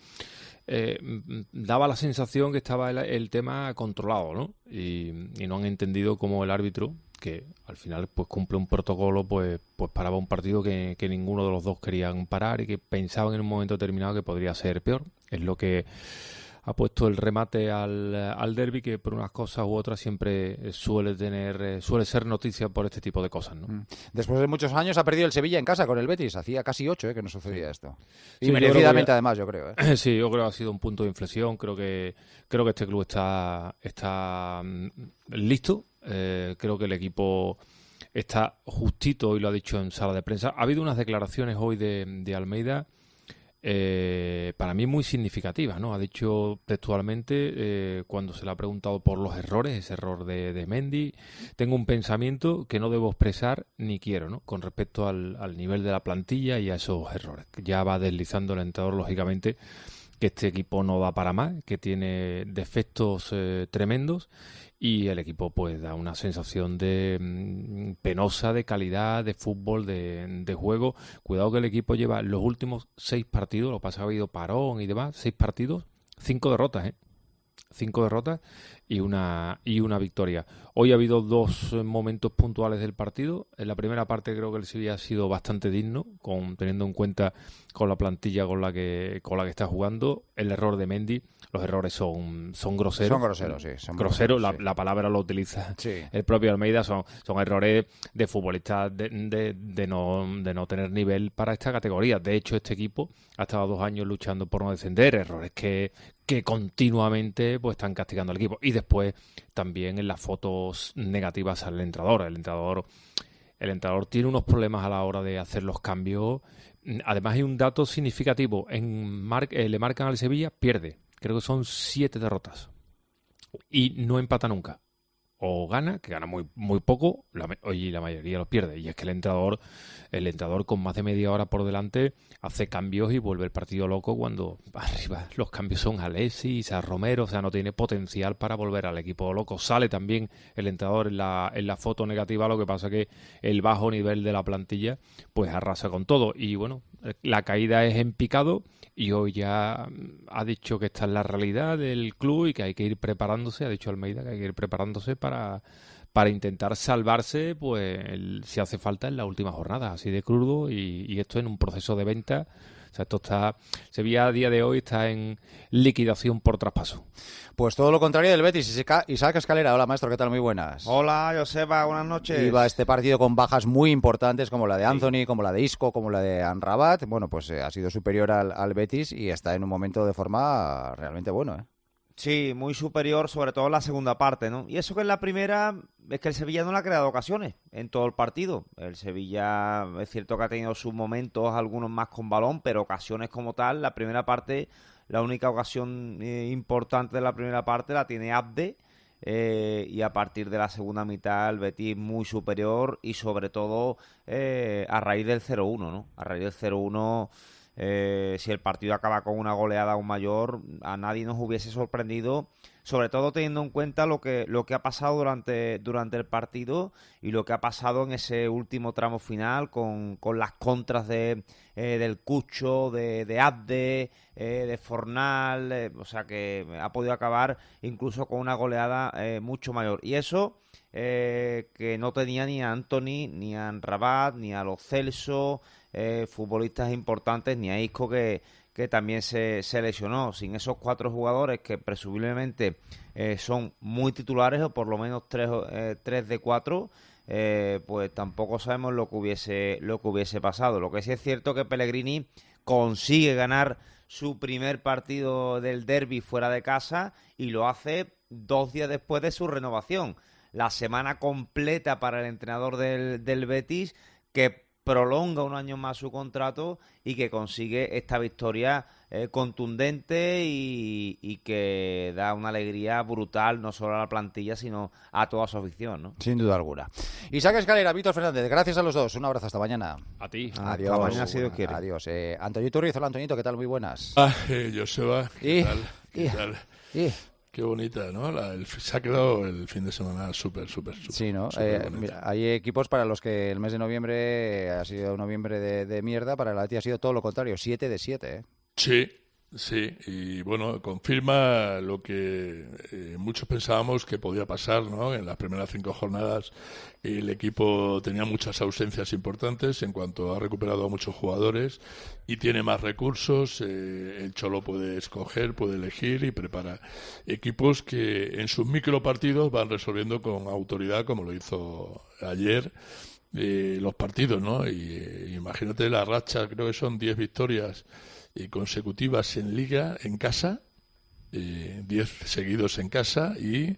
daba la sensación que estaba el tema controlado, ¿no? Y no han entendido cómo el árbitro, que al final pues cumple un protocolo, pues paraba un partido que ninguno de los dos querían parar y que pensaban en un momento determinado que podría ser peor. Es lo que ha puesto el remate al derbi, que por unas cosas u otras siempre suele ser noticia por este tipo de cosas, ¿no? Después de muchos años ha perdido el Sevilla en casa con el Betis. Hacía casi 8 que no sucedía esto. Y sí, merecidamente además, yo creo. Sí, yo creo que ha sido un punto de inflexión. Creo que este club está listo. Creo que el equipo está justito, y lo ha dicho en sala de prensa. Ha habido unas declaraciones hoy de Almeida para mí muy significativas, ¿no? Ha dicho textualmente, cuando se le ha preguntado por los errores, ese error de Mendy: tengo un pensamiento que no debo expresar ni quiero, ¿no? Con respecto al nivel de la plantilla y a esos errores. Ya va deslizando el entrenador, lógicamente, que este equipo no da para más, que tiene defectos tremendos, y el equipo pues da una sensación de penosa, de calidad, de fútbol, de juego. Cuidado que el equipo lleva los últimos 6 partidos, lo que pasa es que ha habido parón y demás, 6 partidos, 5 derrotas, 5 derrotas y una victoria. Hoy ha habido 2 momentos puntuales del partido. En la primera parte creo que el Sevilla ha sido bastante digno, teniendo en cuenta con la plantilla con la que está jugando. El error de Mendy, los errores son groseros. Son groseros, sí. Son groseros, groseros, la palabra lo utiliza sí. El propio Almeida. Son errores de futbolistas de no tener nivel para esta categoría. De hecho, este equipo ha estado 2 años luchando por no descender. Errores que continuamente pues están castigando al equipo. Y después también en las fotos negativas al entrenador. El entrenador tiene unos problemas a la hora de hacer los cambios. Además hay un dato significativo. Le marcan al Sevilla, pierde. Creo que son 7 derrotas. Y no empata nunca. O gana, que gana muy poco, y la mayoría los pierde. Y es que el entrenador con más de media hora por delante hace cambios y vuelve el partido loco cuando arriba los cambios son Alexis, a Romero, o sea, no tiene potencial para volver al equipo loco. Sale también el entrenador en la foto negativa, lo que pasa que el bajo nivel de la plantilla pues arrasa con todo. Y bueno, la caída es en picado y hoy ya ha dicho que esta es la realidad del club y que hay que ir preparándose, ha dicho Almeida que hay que ir preparándose para intentar salvarse, pues si hace falta en la última jornada, así de crudo, y esto en un proceso de venta. O sea, Sevilla a día de hoy está en liquidación por traspaso. Pues todo lo contrario del Betis. Isaac Escalera, hola maestro, ¿qué tal? Muy buenas. Hola Joseba, buenas noches. Iba este partido con bajas muy importantes como la de Anthony, como la de Isco, como la de Amrabat. Bueno, pues ha sido superior al Betis y está en un momento de forma realmente bueno, ¿eh? Sí, muy superior, sobre todo en la segunda parte, ¿no? Y eso que en la primera es que el Sevilla no le ha creado ocasiones en todo el partido. El Sevilla es cierto que ha tenido sus momentos, algunos más con balón, pero ocasiones como tal, la primera parte, la única ocasión importante de la primera parte la tiene Abde, y a partir de la segunda mitad el Betis muy superior y sobre todo a raíz del 0-1, ¿no? A raíz del 0-1... si el partido acaba con una goleada aún mayor, a nadie nos hubiese sorprendido, sobre todo teniendo en cuenta lo que ha pasado durante el partido y lo que ha pasado en ese último tramo final con las contras del Cucho, de Abde, de Fornal, o sea que ha podido acabar incluso con una goleada mucho mayor. Y eso que no tenía ni a Anthony, ni a Amrabat, ni a Lo Celso, futbolistas importantes, ni a Isco que también se lesionó. Sin esos 4 jugadores que presumiblemente son muy titulares, o por lo menos 3 de 4, pues tampoco sabemos lo que hubiese pasado. Lo que sí es cierto que Pellegrini consigue ganar su primer partido del derbi fuera de casa y lo hace 2 días después de su renovación. La semana completa para el entrenador del Betis, que prolonga un año más su contrato y que consigue esta victoria contundente y que da una alegría brutal no solo a la plantilla sino a toda su afición, ¿no? Sin duda alguna. Isaac Escalera, Víctor Fernández, gracias a los dos. Un abrazo, hasta mañana. A ti. Adiós. Hasta mañana, si Dios quiere. Adiós. Antoñito Ruiz, hola Antoñito, ¿qué tal? Muy buenas. Joseba, ¿qué tal? Qué bonita, ¿no? Se ha quedado el fin de semana súper. Sí, ¿no? Mira, hay equipos para los que el mes de noviembre ha sido un noviembre de mierda, para el Atleti ha sido todo lo contrario, 7 de 7, ¿eh? Sí, y bueno, confirma lo que muchos pensábamos que podía pasar, ¿no? En las primeras 5 jornadas el equipo tenía muchas ausencias importantes en cuanto ha recuperado a muchos jugadores y tiene más recursos. El Cholo puede escoger, puede elegir y prepara equipos que en sus micropartidos van resolviendo con autoridad, como lo hizo ayer, los partidos, ¿no? Y imagínate la racha, creo que son 10 victorias consecutivas en Liga, en casa, 10 seguidos en casa y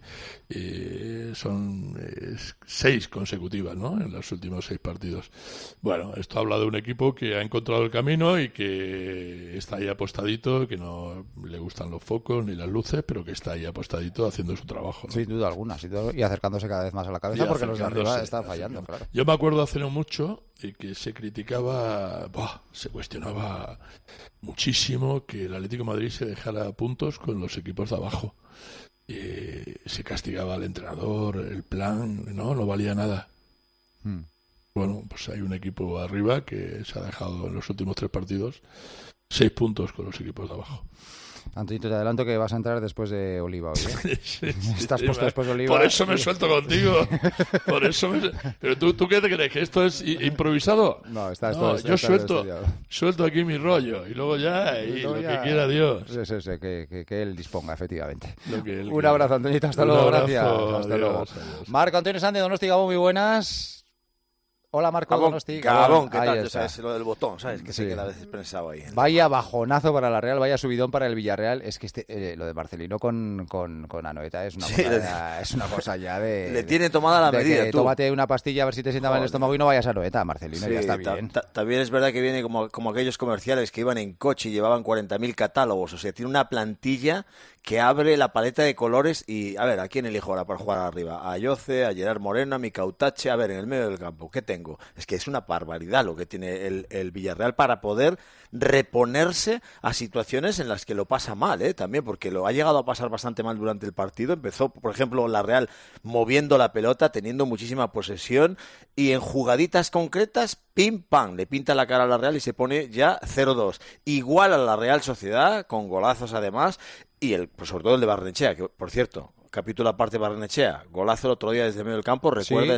son 6 consecutivas, ¿no? En los últimos 6 partidos. Bueno, esto habla de un equipo que ha encontrado el camino y que está ahí apostadito, que no le gustan los focos ni las luces, pero que está ahí apostadito haciendo su trabajo, ¿no? Sin duda alguna, y acercándose cada vez más a la cabeza porque los de arriba están fallando, claro. Yo me acuerdo hace no mucho que se criticaba, se cuestionaba muchísimo que el Atlético de Madrid se dejara puntos con los equipos de abajo. Se castigaba al entrenador, el plan, no valía nada. Bueno, pues hay un equipo arriba que se ha dejado en los últimos 3 partidos 6 puntos con los equipos de abajo. Antonito, te adelanto que vas a entrar después de Oliva hoy, ¿eh? Estás puesto después de Oliva. Por eso me suelto contigo. Por eso Pero ¿tú qué te crees? ¿Que esto es improvisado? No, está yo suelto aquí mi rollo y luego ya, lo que quiera Dios. Sí, que él disponga, efectivamente. Un Un abrazo, Antonito, hasta luego, gracias. Hasta luego. Adiós. Marco Antonio Sánchez, Donosti, Gabón, muy buenas. Hola, Marco Donosti. Gabón, ¿qué tal? Está. ¿Sabes lo del botón? ¿Sabes? Que se queda a veces pensado ahí. Vaya bajonazo para la Real, vaya subidón para el Villarreal. Es que lo de Marcelino con Anoeta es una cosa ya de... Le tiene tomada la medida, tú. Tómate una pastilla a ver si te sienta mal el estómago y no vayas a Anoeta, Marcelino, ya está bien. También es verdad que viene como aquellos comerciales que iban en coche y llevaban 40.000 catálogos. O sea, tiene una plantilla que abre la paleta de colores y, a ver, ¿a quién elijo ahora para jugar arriba? A Yoce, a Gerard Moreno, a Micautache, a ver, en el medio del campo, ¿qué tengo? Es que es una barbaridad lo que tiene el Villarreal para poder reponerse a situaciones en las que lo pasa mal, también, porque lo ha llegado a pasar bastante mal durante el partido. Empezó, por ejemplo, la Real moviendo la pelota, teniendo muchísima posesión y en jugaditas concretas, pim, pam, le pinta la cara a la Real y se pone ya 0-2. Igual a la Real Sociedad, con golazos además, y pues sobre todo el de Barrenechea, que por cierto, capítulo aparte de Barrenechea, golazo el otro día desde medio del campo, recuerda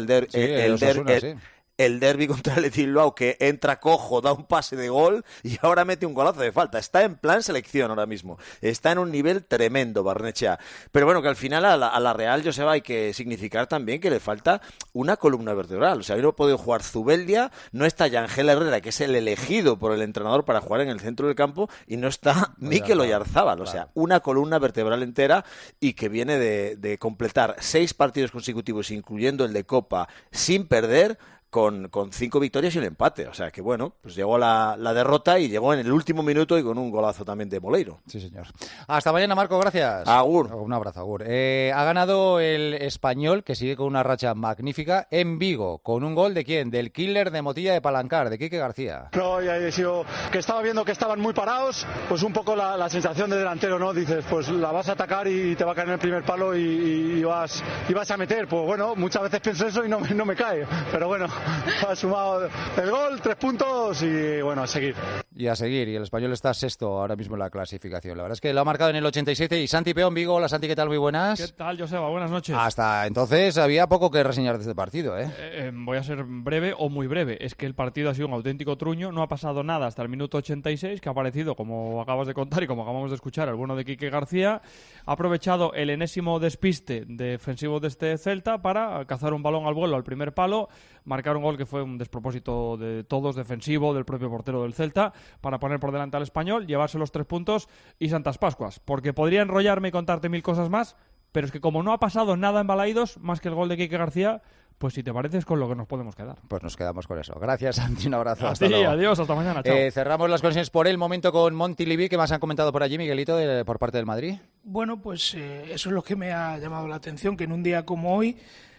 el derbi contra el Bilbao, que entra cojo, da un pase de gol y ahora mete un golazo de falta. Está en plan selección ahora mismo. Está en un nivel tremendo Barrenechea. Pero bueno, que al final a la Real, Joseba, hay que significar también que le falta una columna vertebral. O sea, hoy no ha podido jugar Zubeldia, no está Yangel Herrera, que es el elegido por el entrenador para jugar en el centro del campo, y no está Mikel Oyarzábal. O sea, una columna vertebral entera y que viene de completar 6 partidos consecutivos, incluyendo el de Copa, sin perder, con 5 victorias y un empate. O sea que bueno, pues llegó la derrota y llegó en el último minuto y con un golazo también de Moleiro. Sí, señor. Hasta mañana, Marco, gracias. Agur. Un abrazo, agur. Ha ganado el Español, que sigue con una racha magnífica, en Vigo, con un gol de ¿quién? Del killer de Motilla de Palancar, de Quique García. No, ya he sido que estaba viendo que estaban muy parados, pues un poco la sensación de delantero, ¿no? Dices, pues la vas a atacar y te va a caer en el primer palo y vas a meter. Pues bueno, muchas veces pienso eso y no me cae, pero bueno, ha sumado el gol, 3 puntos y bueno, a seguir. Y a seguir, y el Español está sexto ahora mismo en la clasificación. La verdad es que lo ha marcado en el 87 y Santi Peón, Vigo. Hola Santi, ¿qué tal? Muy buenas. ¿Qué tal, Joseba? Buenas noches. Hasta entonces había poco que reseñar de este partido, voy a ser breve o muy breve. Es que el partido ha sido un auténtico truño, no ha pasado nada hasta el minuto 86, que ha aparecido, como acabas de contar y como acabamos de escuchar, el bueno de Quique García. Ha aprovechado el enésimo despiste defensivo de este Celta para cazar un balón al vuelo al primer palo, marcar un gol que fue un despropósito de todos, defensivo, del propio portero del Celta, para poner por delante al Español, llevarse los 3 puntos y Santas Pascuas. Porque podría enrollarme y contarte 1000 cosas más, pero es que como no ha pasado nada en Balaídos, más que el gol de Quique García, pues si te parece es con lo que nos podemos quedar. Pues nos quedamos con eso. Gracias, Santi, un abrazo. Hasta luego. Adiós, hasta mañana. Chao. Cerramos las conexiones por el momento con Montilivi. ¿Qué más han comentado por allí, Miguelito, por parte del Madrid? Bueno, pues eso es lo que me ha llamado la atención, que en un día como hoy,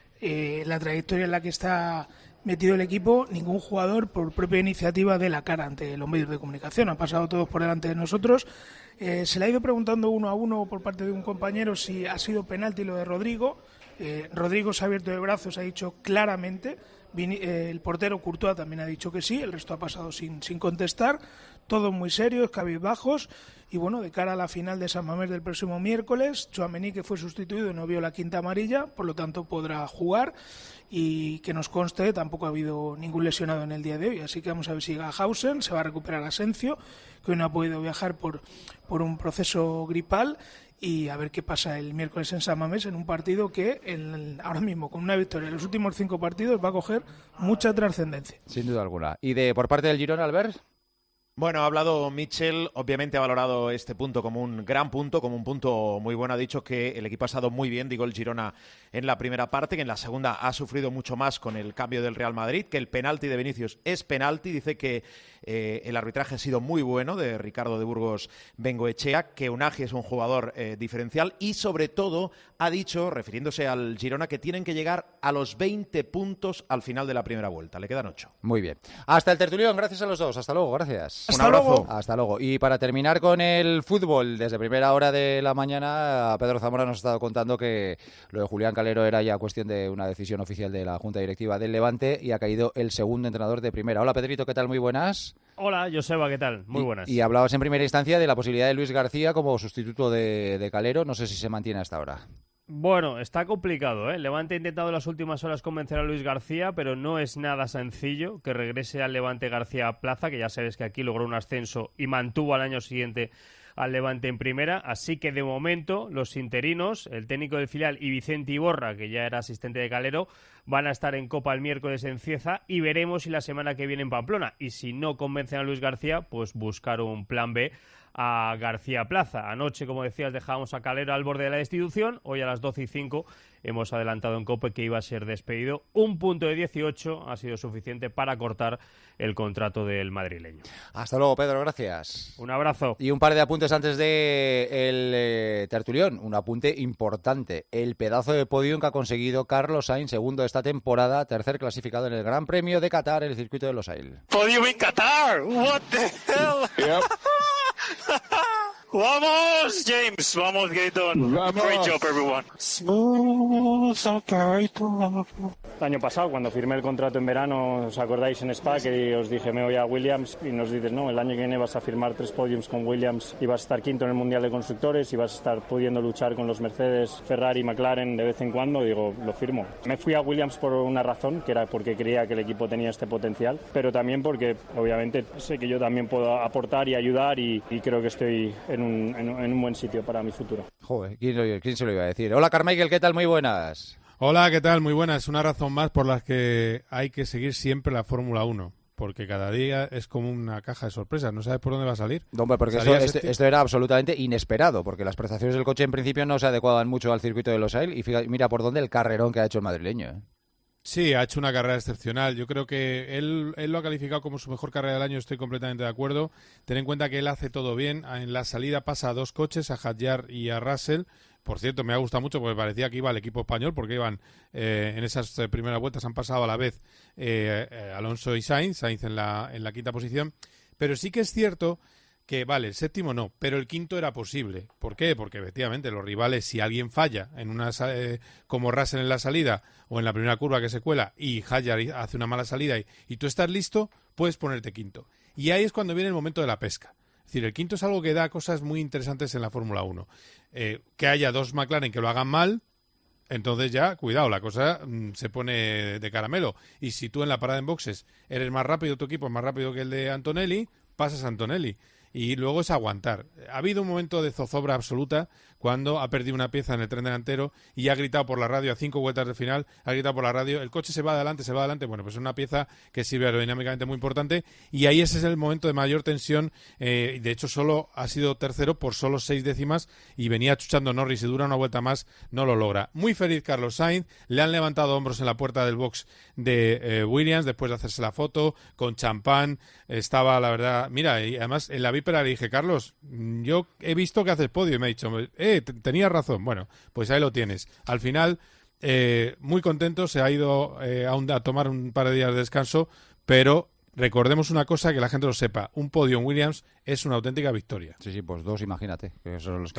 la trayectoria en la que está metido el equipo, ningún jugador por propia iniciativa dé la cara ante los medios de comunicación. Han pasado todos por delante de nosotros. Se le ha ido preguntando uno a uno por parte de un compañero si ha sido penalti lo de Rodrigo. Rodrigo se ha abierto de brazos, ha dicho claramente. El portero Courtois también ha dicho que sí, el resto ha pasado sin contestar. Todos muy serios, cabizbajos. Y bueno, de cara a la final de San Mamés del próximo miércoles, Tchouaméni, que fue sustituido, no vio la quinta amarilla, por lo tanto podrá jugar. Y que nos conste, tampoco ha habido ningún lesionado en el día de hoy. Así que vamos a ver si llega Hausen, se va a recuperar Asencio, que hoy no ha podido viajar por un proceso gripal. Y a ver qué pasa el miércoles en San Mamés, en un partido que ahora mismo, con una victoria en los últimos 5 partidos, va a coger mucha trascendencia. Sin duda alguna. ¿Y por parte del Girona, Albert? Bueno, ha hablado Mitchell, obviamente ha valorado este punto como un gran punto, como un punto muy bueno. Ha dicho que el equipo ha estado muy bien, digo el Girona, en la primera parte, que en la segunda ha sufrido mucho más con el cambio del Real Madrid, que el penalti de Vinicius es penalti. Dice que el arbitraje ha sido muy bueno de Ricardo de Burgos Bengoechea, que Unagi es un jugador diferencial y sobre todo ha dicho, refiriéndose al Girona, que tienen que llegar a los 20 puntos al final de la primera vuelta. Le quedan 8. Muy bien. Hasta el tertulión, gracias a los dos. Hasta luego, gracias. Un abrazo. Hasta luego. Y para terminar con el fútbol, desde primera hora de la mañana, Pedro Zamora nos ha estado contando que lo de Julián Calero era ya cuestión de una decisión oficial de la Junta Directiva del Levante y ha caído el segundo entrenador de primera. Hola, Pedrito, ¿qué tal? Muy buenas. Hola, Joseba, ¿qué tal? Muy buenas. Y hablabas en primera instancia de la posibilidad de Luis García como sustituto de Calero. No sé si se mantiene hasta ahora. Bueno, está complicado, ¿eh? Levante ha intentado en las últimas horas convencer a Luis García, pero no es nada sencillo que regrese al Levante García Plaza, que ya sabes que aquí logró un ascenso y mantuvo al año siguiente al Levante en primera, así que de momento los interinos, el técnico del filial y Vicente Iborra, que ya era asistente de Calero, van a estar en Copa el miércoles en Cieza y veremos si la semana que viene en Pamplona. Y si no convencen a Luis García, pues buscar un plan B a García Plaza. Anoche, como decías, dejábamos a Calero al borde de la destitución. Hoy a las 12:05 hemos adelantado en COPE que iba a ser despedido. Un punto de 18 ha sido suficiente para cortar el contrato del madrileño. Hasta luego, Pedro, gracias. Un abrazo. Y un par de apuntes antes de el tertulión. Un apunte importante. El pedazo de podium que ha conseguido Carlos Sainz, segundo de esta temporada, tercer clasificado en el Gran Premio de Qatar, en el circuito de Losail. Podium en Qatar. What the hell? Yep. Vamos, James. Vamos, Gaton. Great job, everyone. Smooth operator. El año pasado, cuando firmé el contrato en verano, ¿os acordáis en Spa que os dije me voy a Williams? Y nos dices, no, el año que viene vas a firmar 3 podiums con Williams y vas a estar quinto en el Mundial de Constructores y vas a estar pudiendo luchar con los Mercedes, Ferrari, McLaren de vez en cuando. Digo, lo firmo. Me fui a Williams por una razón, que era porque creía que el equipo tenía este potencial, pero también porque, obviamente, sé que yo también puedo aportar y ayudar y creo que estoy en un buen sitio para mi futuro. Joder, ¿quién se lo iba a decir? Hola, Carmichael, ¿qué tal? Muy buenas. Hola, ¿qué tal? Muy buenas. Una razón más por la que hay que seguir siempre la Fórmula 1. Porque cada día es como una caja de sorpresas, no sabes por dónde va a salir. No, porque esto era absolutamente inesperado, porque las prestaciones del coche en principio no se adecuaban mucho al circuito de Losail y fíjate, mira por dónde el carrerón que ha hecho el madrileño. Sí, ha hecho una carrera excepcional. Yo creo que él lo ha calificado como su mejor carrera del año, estoy completamente de acuerdo. Ten en cuenta que él hace todo bien. En la salida pasa a 2 coches, a Hadjar y a Russell. Por cierto, me ha gustado mucho porque parecía que iba el equipo español, porque iban en esas primeras vueltas, han pasado a la vez Alonso y Sainz en la quinta posición. Pero sí que es cierto que, vale, el séptimo no, pero el quinto era posible. ¿Por qué? Porque efectivamente los rivales, si alguien falla en una como Russell en la salida o en la primera curva que se cuela y Hadjar hace una mala salida y tú estás listo, puedes ponerte quinto. Y ahí es cuando viene el momento de la pesca. Es decir, el quinto es algo que da cosas muy interesantes en la Fórmula 1. Que haya 2 McLaren que lo hagan mal, entonces ya, cuidado, la cosa se pone de caramelo. Y si tú en la parada en boxes eres más rápido, tu equipo es más rápido que el de Antonelli, pasas a Antonelli. Y luego es aguantar. Ha habido un momento de zozobra absoluta cuando ha perdido una pieza en el tren delantero y ha gritado por la radio a 5 vueltas del final, ha gritado por la radio, el coche se va adelante. Bueno, pues es una pieza que sirve aerodinámicamente muy importante y ahí ese es el momento de mayor tensión. De hecho, solo ha sido tercero por solo 6 décimas y venía chuchando Norris y dura una vuelta más, no lo logra. Muy feliz Carlos Sainz, le han levantado hombros en la puerta del box de Williams después de hacerse la foto con champán. Estaba, la verdad, mira, y además en la víspera le dije, Carlos, yo he visto que haces podio y me ha dicho, tenías razón. Bueno, pues ahí lo tienes. Al final, muy contento, se ha ido a tomar un par de días de descanso, pero recordemos una cosa, que la gente lo sepa, un podio en Williams es una auténtica victoria. Sí, pues 2, imagínate. Que son los que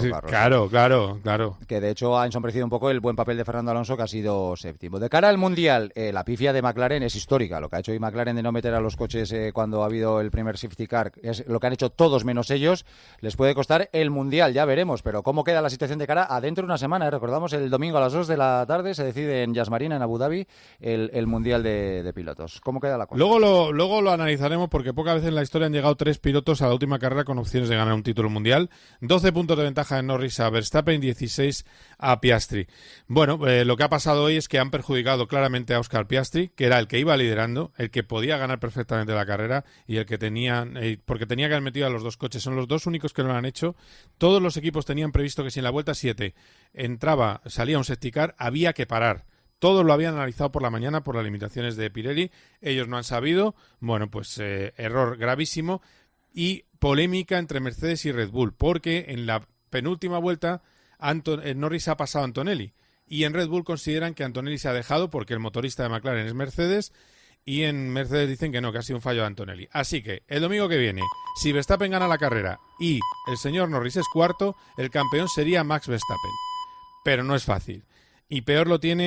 claro. Que de hecho ha ensombrecido un poco el buen papel de Fernando Alonso, que ha sido séptimo. De cara al Mundial, la pifia de McLaren es histórica. Lo que ha hecho hoy McLaren de no meter a los coches cuando ha habido el primer safety car, es lo que han hecho todos menos ellos, les puede costar el Mundial, ya veremos. Pero cómo queda la situación de cara a dentro de una semana. Recordamos, el domingo a las 2 de la tarde se decide en Yas Marina, en Abu Dhabi, el Mundial de pilotos. ¿Cómo queda la cosa? Luego lo analizaremos, porque pocas veces en la historia han llegado 3 pilotos a la última carrera con opciones de ganar un título mundial. 12 puntos de ventaja de Norris a Verstappen, 16 a Piastri. Bueno, lo que ha pasado hoy es que han perjudicado claramente a Oscar Piastri, que era el que iba liderando, el que podía ganar perfectamente la carrera y el que tenía, porque tenía que haber metido a los 2 coches. Son los 2 únicos que no lo han hecho. Todos los equipos tenían previsto que si en la vuelta 7 salía un safety car, había que parar. Todos lo habían analizado por la mañana por las limitaciones de Pirelli. Ellos no han sabido. Bueno, pues error gravísimo. Y polémica entre Mercedes y Red Bull, porque en la penúltima vuelta Norris ha pasado a Antonelli. Y en Red Bull consideran que Antonelli se ha dejado porque el motorista de McLaren es Mercedes. Y en Mercedes dicen que no, que ha sido un fallo de Antonelli. Así que el domingo que viene, si Verstappen gana la carrera y el señor Norris es cuarto, el campeón sería Max Verstappen. Pero no es fácil. Y peor lo tiene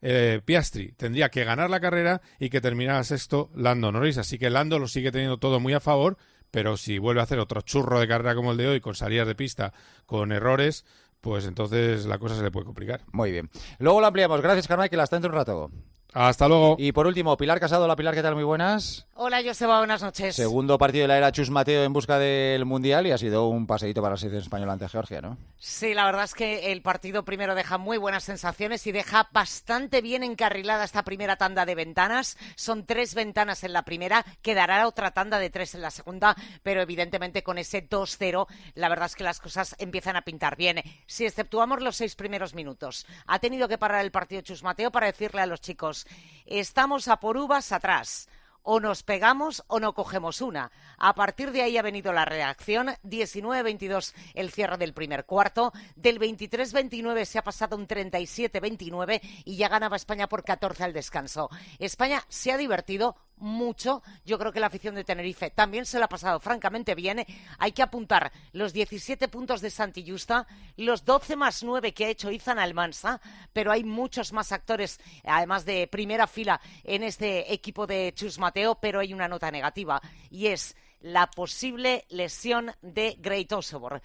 Piastri. Tendría que ganar la carrera y que terminara sexto Lando Norris. Así que Lando lo sigue teniendo todo muy a favor, pero si vuelve a hacer otro churro de carrera como el de hoy, con salidas de pista, con errores, pues entonces la cosa se le puede complicar. Muy bien. Luego lo ampliamos. Gracias, Carmichael. Hasta dentro de un rato. Hasta luego. Y por último, Pilar Casado. Hola, Pilar, ¿qué tal? Muy buenas. Hola, Joseba, buenas noches. Segundo partido de la era Chus Mateo en busca del Mundial y ha sido un paseíto para la selección española ante Georgia, ¿no? Sí, la verdad es que el partido primero deja muy buenas sensaciones y deja bastante bien encarrilada esta primera tanda de ventanas. Son 3 ventanas en la primera, quedará otra tanda de 3 en la segunda, pero evidentemente con ese 2-0 la verdad es que las cosas empiezan a pintar bien. Si exceptuamos los 6 primeros minutos, ha tenido que parar el partido Chus Mateo para decirle a los chicos: estamos a por uvas atrás. O nos pegamos o no cogemos una. A partir de ahí ha venido la reacción. 19-22 el cierre del primer cuarto. Del 23-29 se ha pasado un 37-29 y ya ganaba España por 14 al descanso. España se ha divertido mucho. Yo creo que la afición de Tenerife también se lo ha pasado francamente bien. Hay que apuntar los 17 puntos de Santi Justa, los 12 más 9 que ha hecho Izan Almansa, pero hay muchos más actores, además de primera fila, en este equipo de Chus Mateo, pero hay una nota negativa y es la posible lesión de Greit Osobor.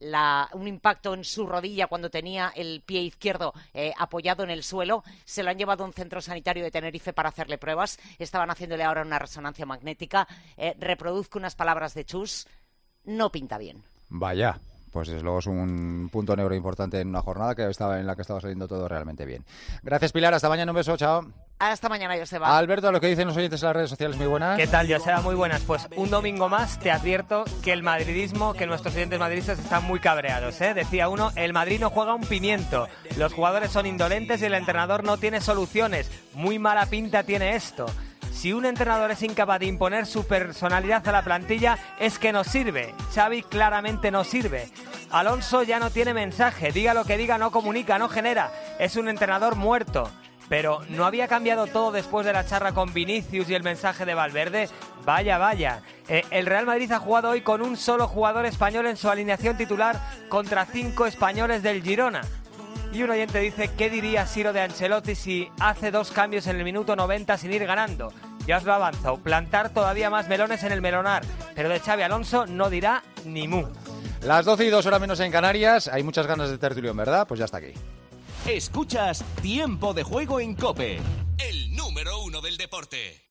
Un impacto en su rodilla cuando tenía el pie izquierdo apoyado en el suelo. Se lo han llevado a un centro sanitario de Tenerife para hacerle pruebas. Estaban haciéndole ahora una resonancia magnética. Reproduzco unas palabras de Chus. No pinta bien. Vaya. Pues desde luego es un punto negro importante en una jornada en la que estaba saliendo todo realmente bien. Gracias, Pilar. Hasta mañana. Un beso. Chao. Hasta mañana, Joseba. Alberto, lo que dicen los oyentes en las redes sociales, muy buenas. ¿Qué tal, Joseba? Muy buenas. Pues un domingo más te advierto que el madridismo, que nuestros oyentes madridistas están muy cabreados, ¿eh? Decía uno, el Madrid no juega un pimiento, los jugadores son indolentes y el entrenador no tiene soluciones. Muy mala pinta tiene esto. Si un entrenador es incapaz de imponer su personalidad a la plantilla, es que no sirve. Xavi claramente no sirve. Alonso ya no tiene mensaje, diga lo que diga, no comunica, no genera. Es un entrenador muerto. Pero ¿no había cambiado todo después de la charla con Vinicius y el mensaje de Valverde? Vaya, vaya. El Real Madrid ha jugado hoy con un solo jugador español en su alineación titular contra 5 españoles del Girona. Y un oyente dice, ¿qué diría Siro de Ancelotti si hace 2 cambios en el minuto 90 sin ir ganando? Ya os lo avanzo, plantar todavía más melones en el melonar. Pero de Xavi Alonso no dirá ni mu. Las 12 y 2 horas menos en Canarias. Hay muchas ganas de tertulión, ¿verdad? Pues ya está aquí. Escuchas Tiempo de Juego en COPE, el número 1 del deporte.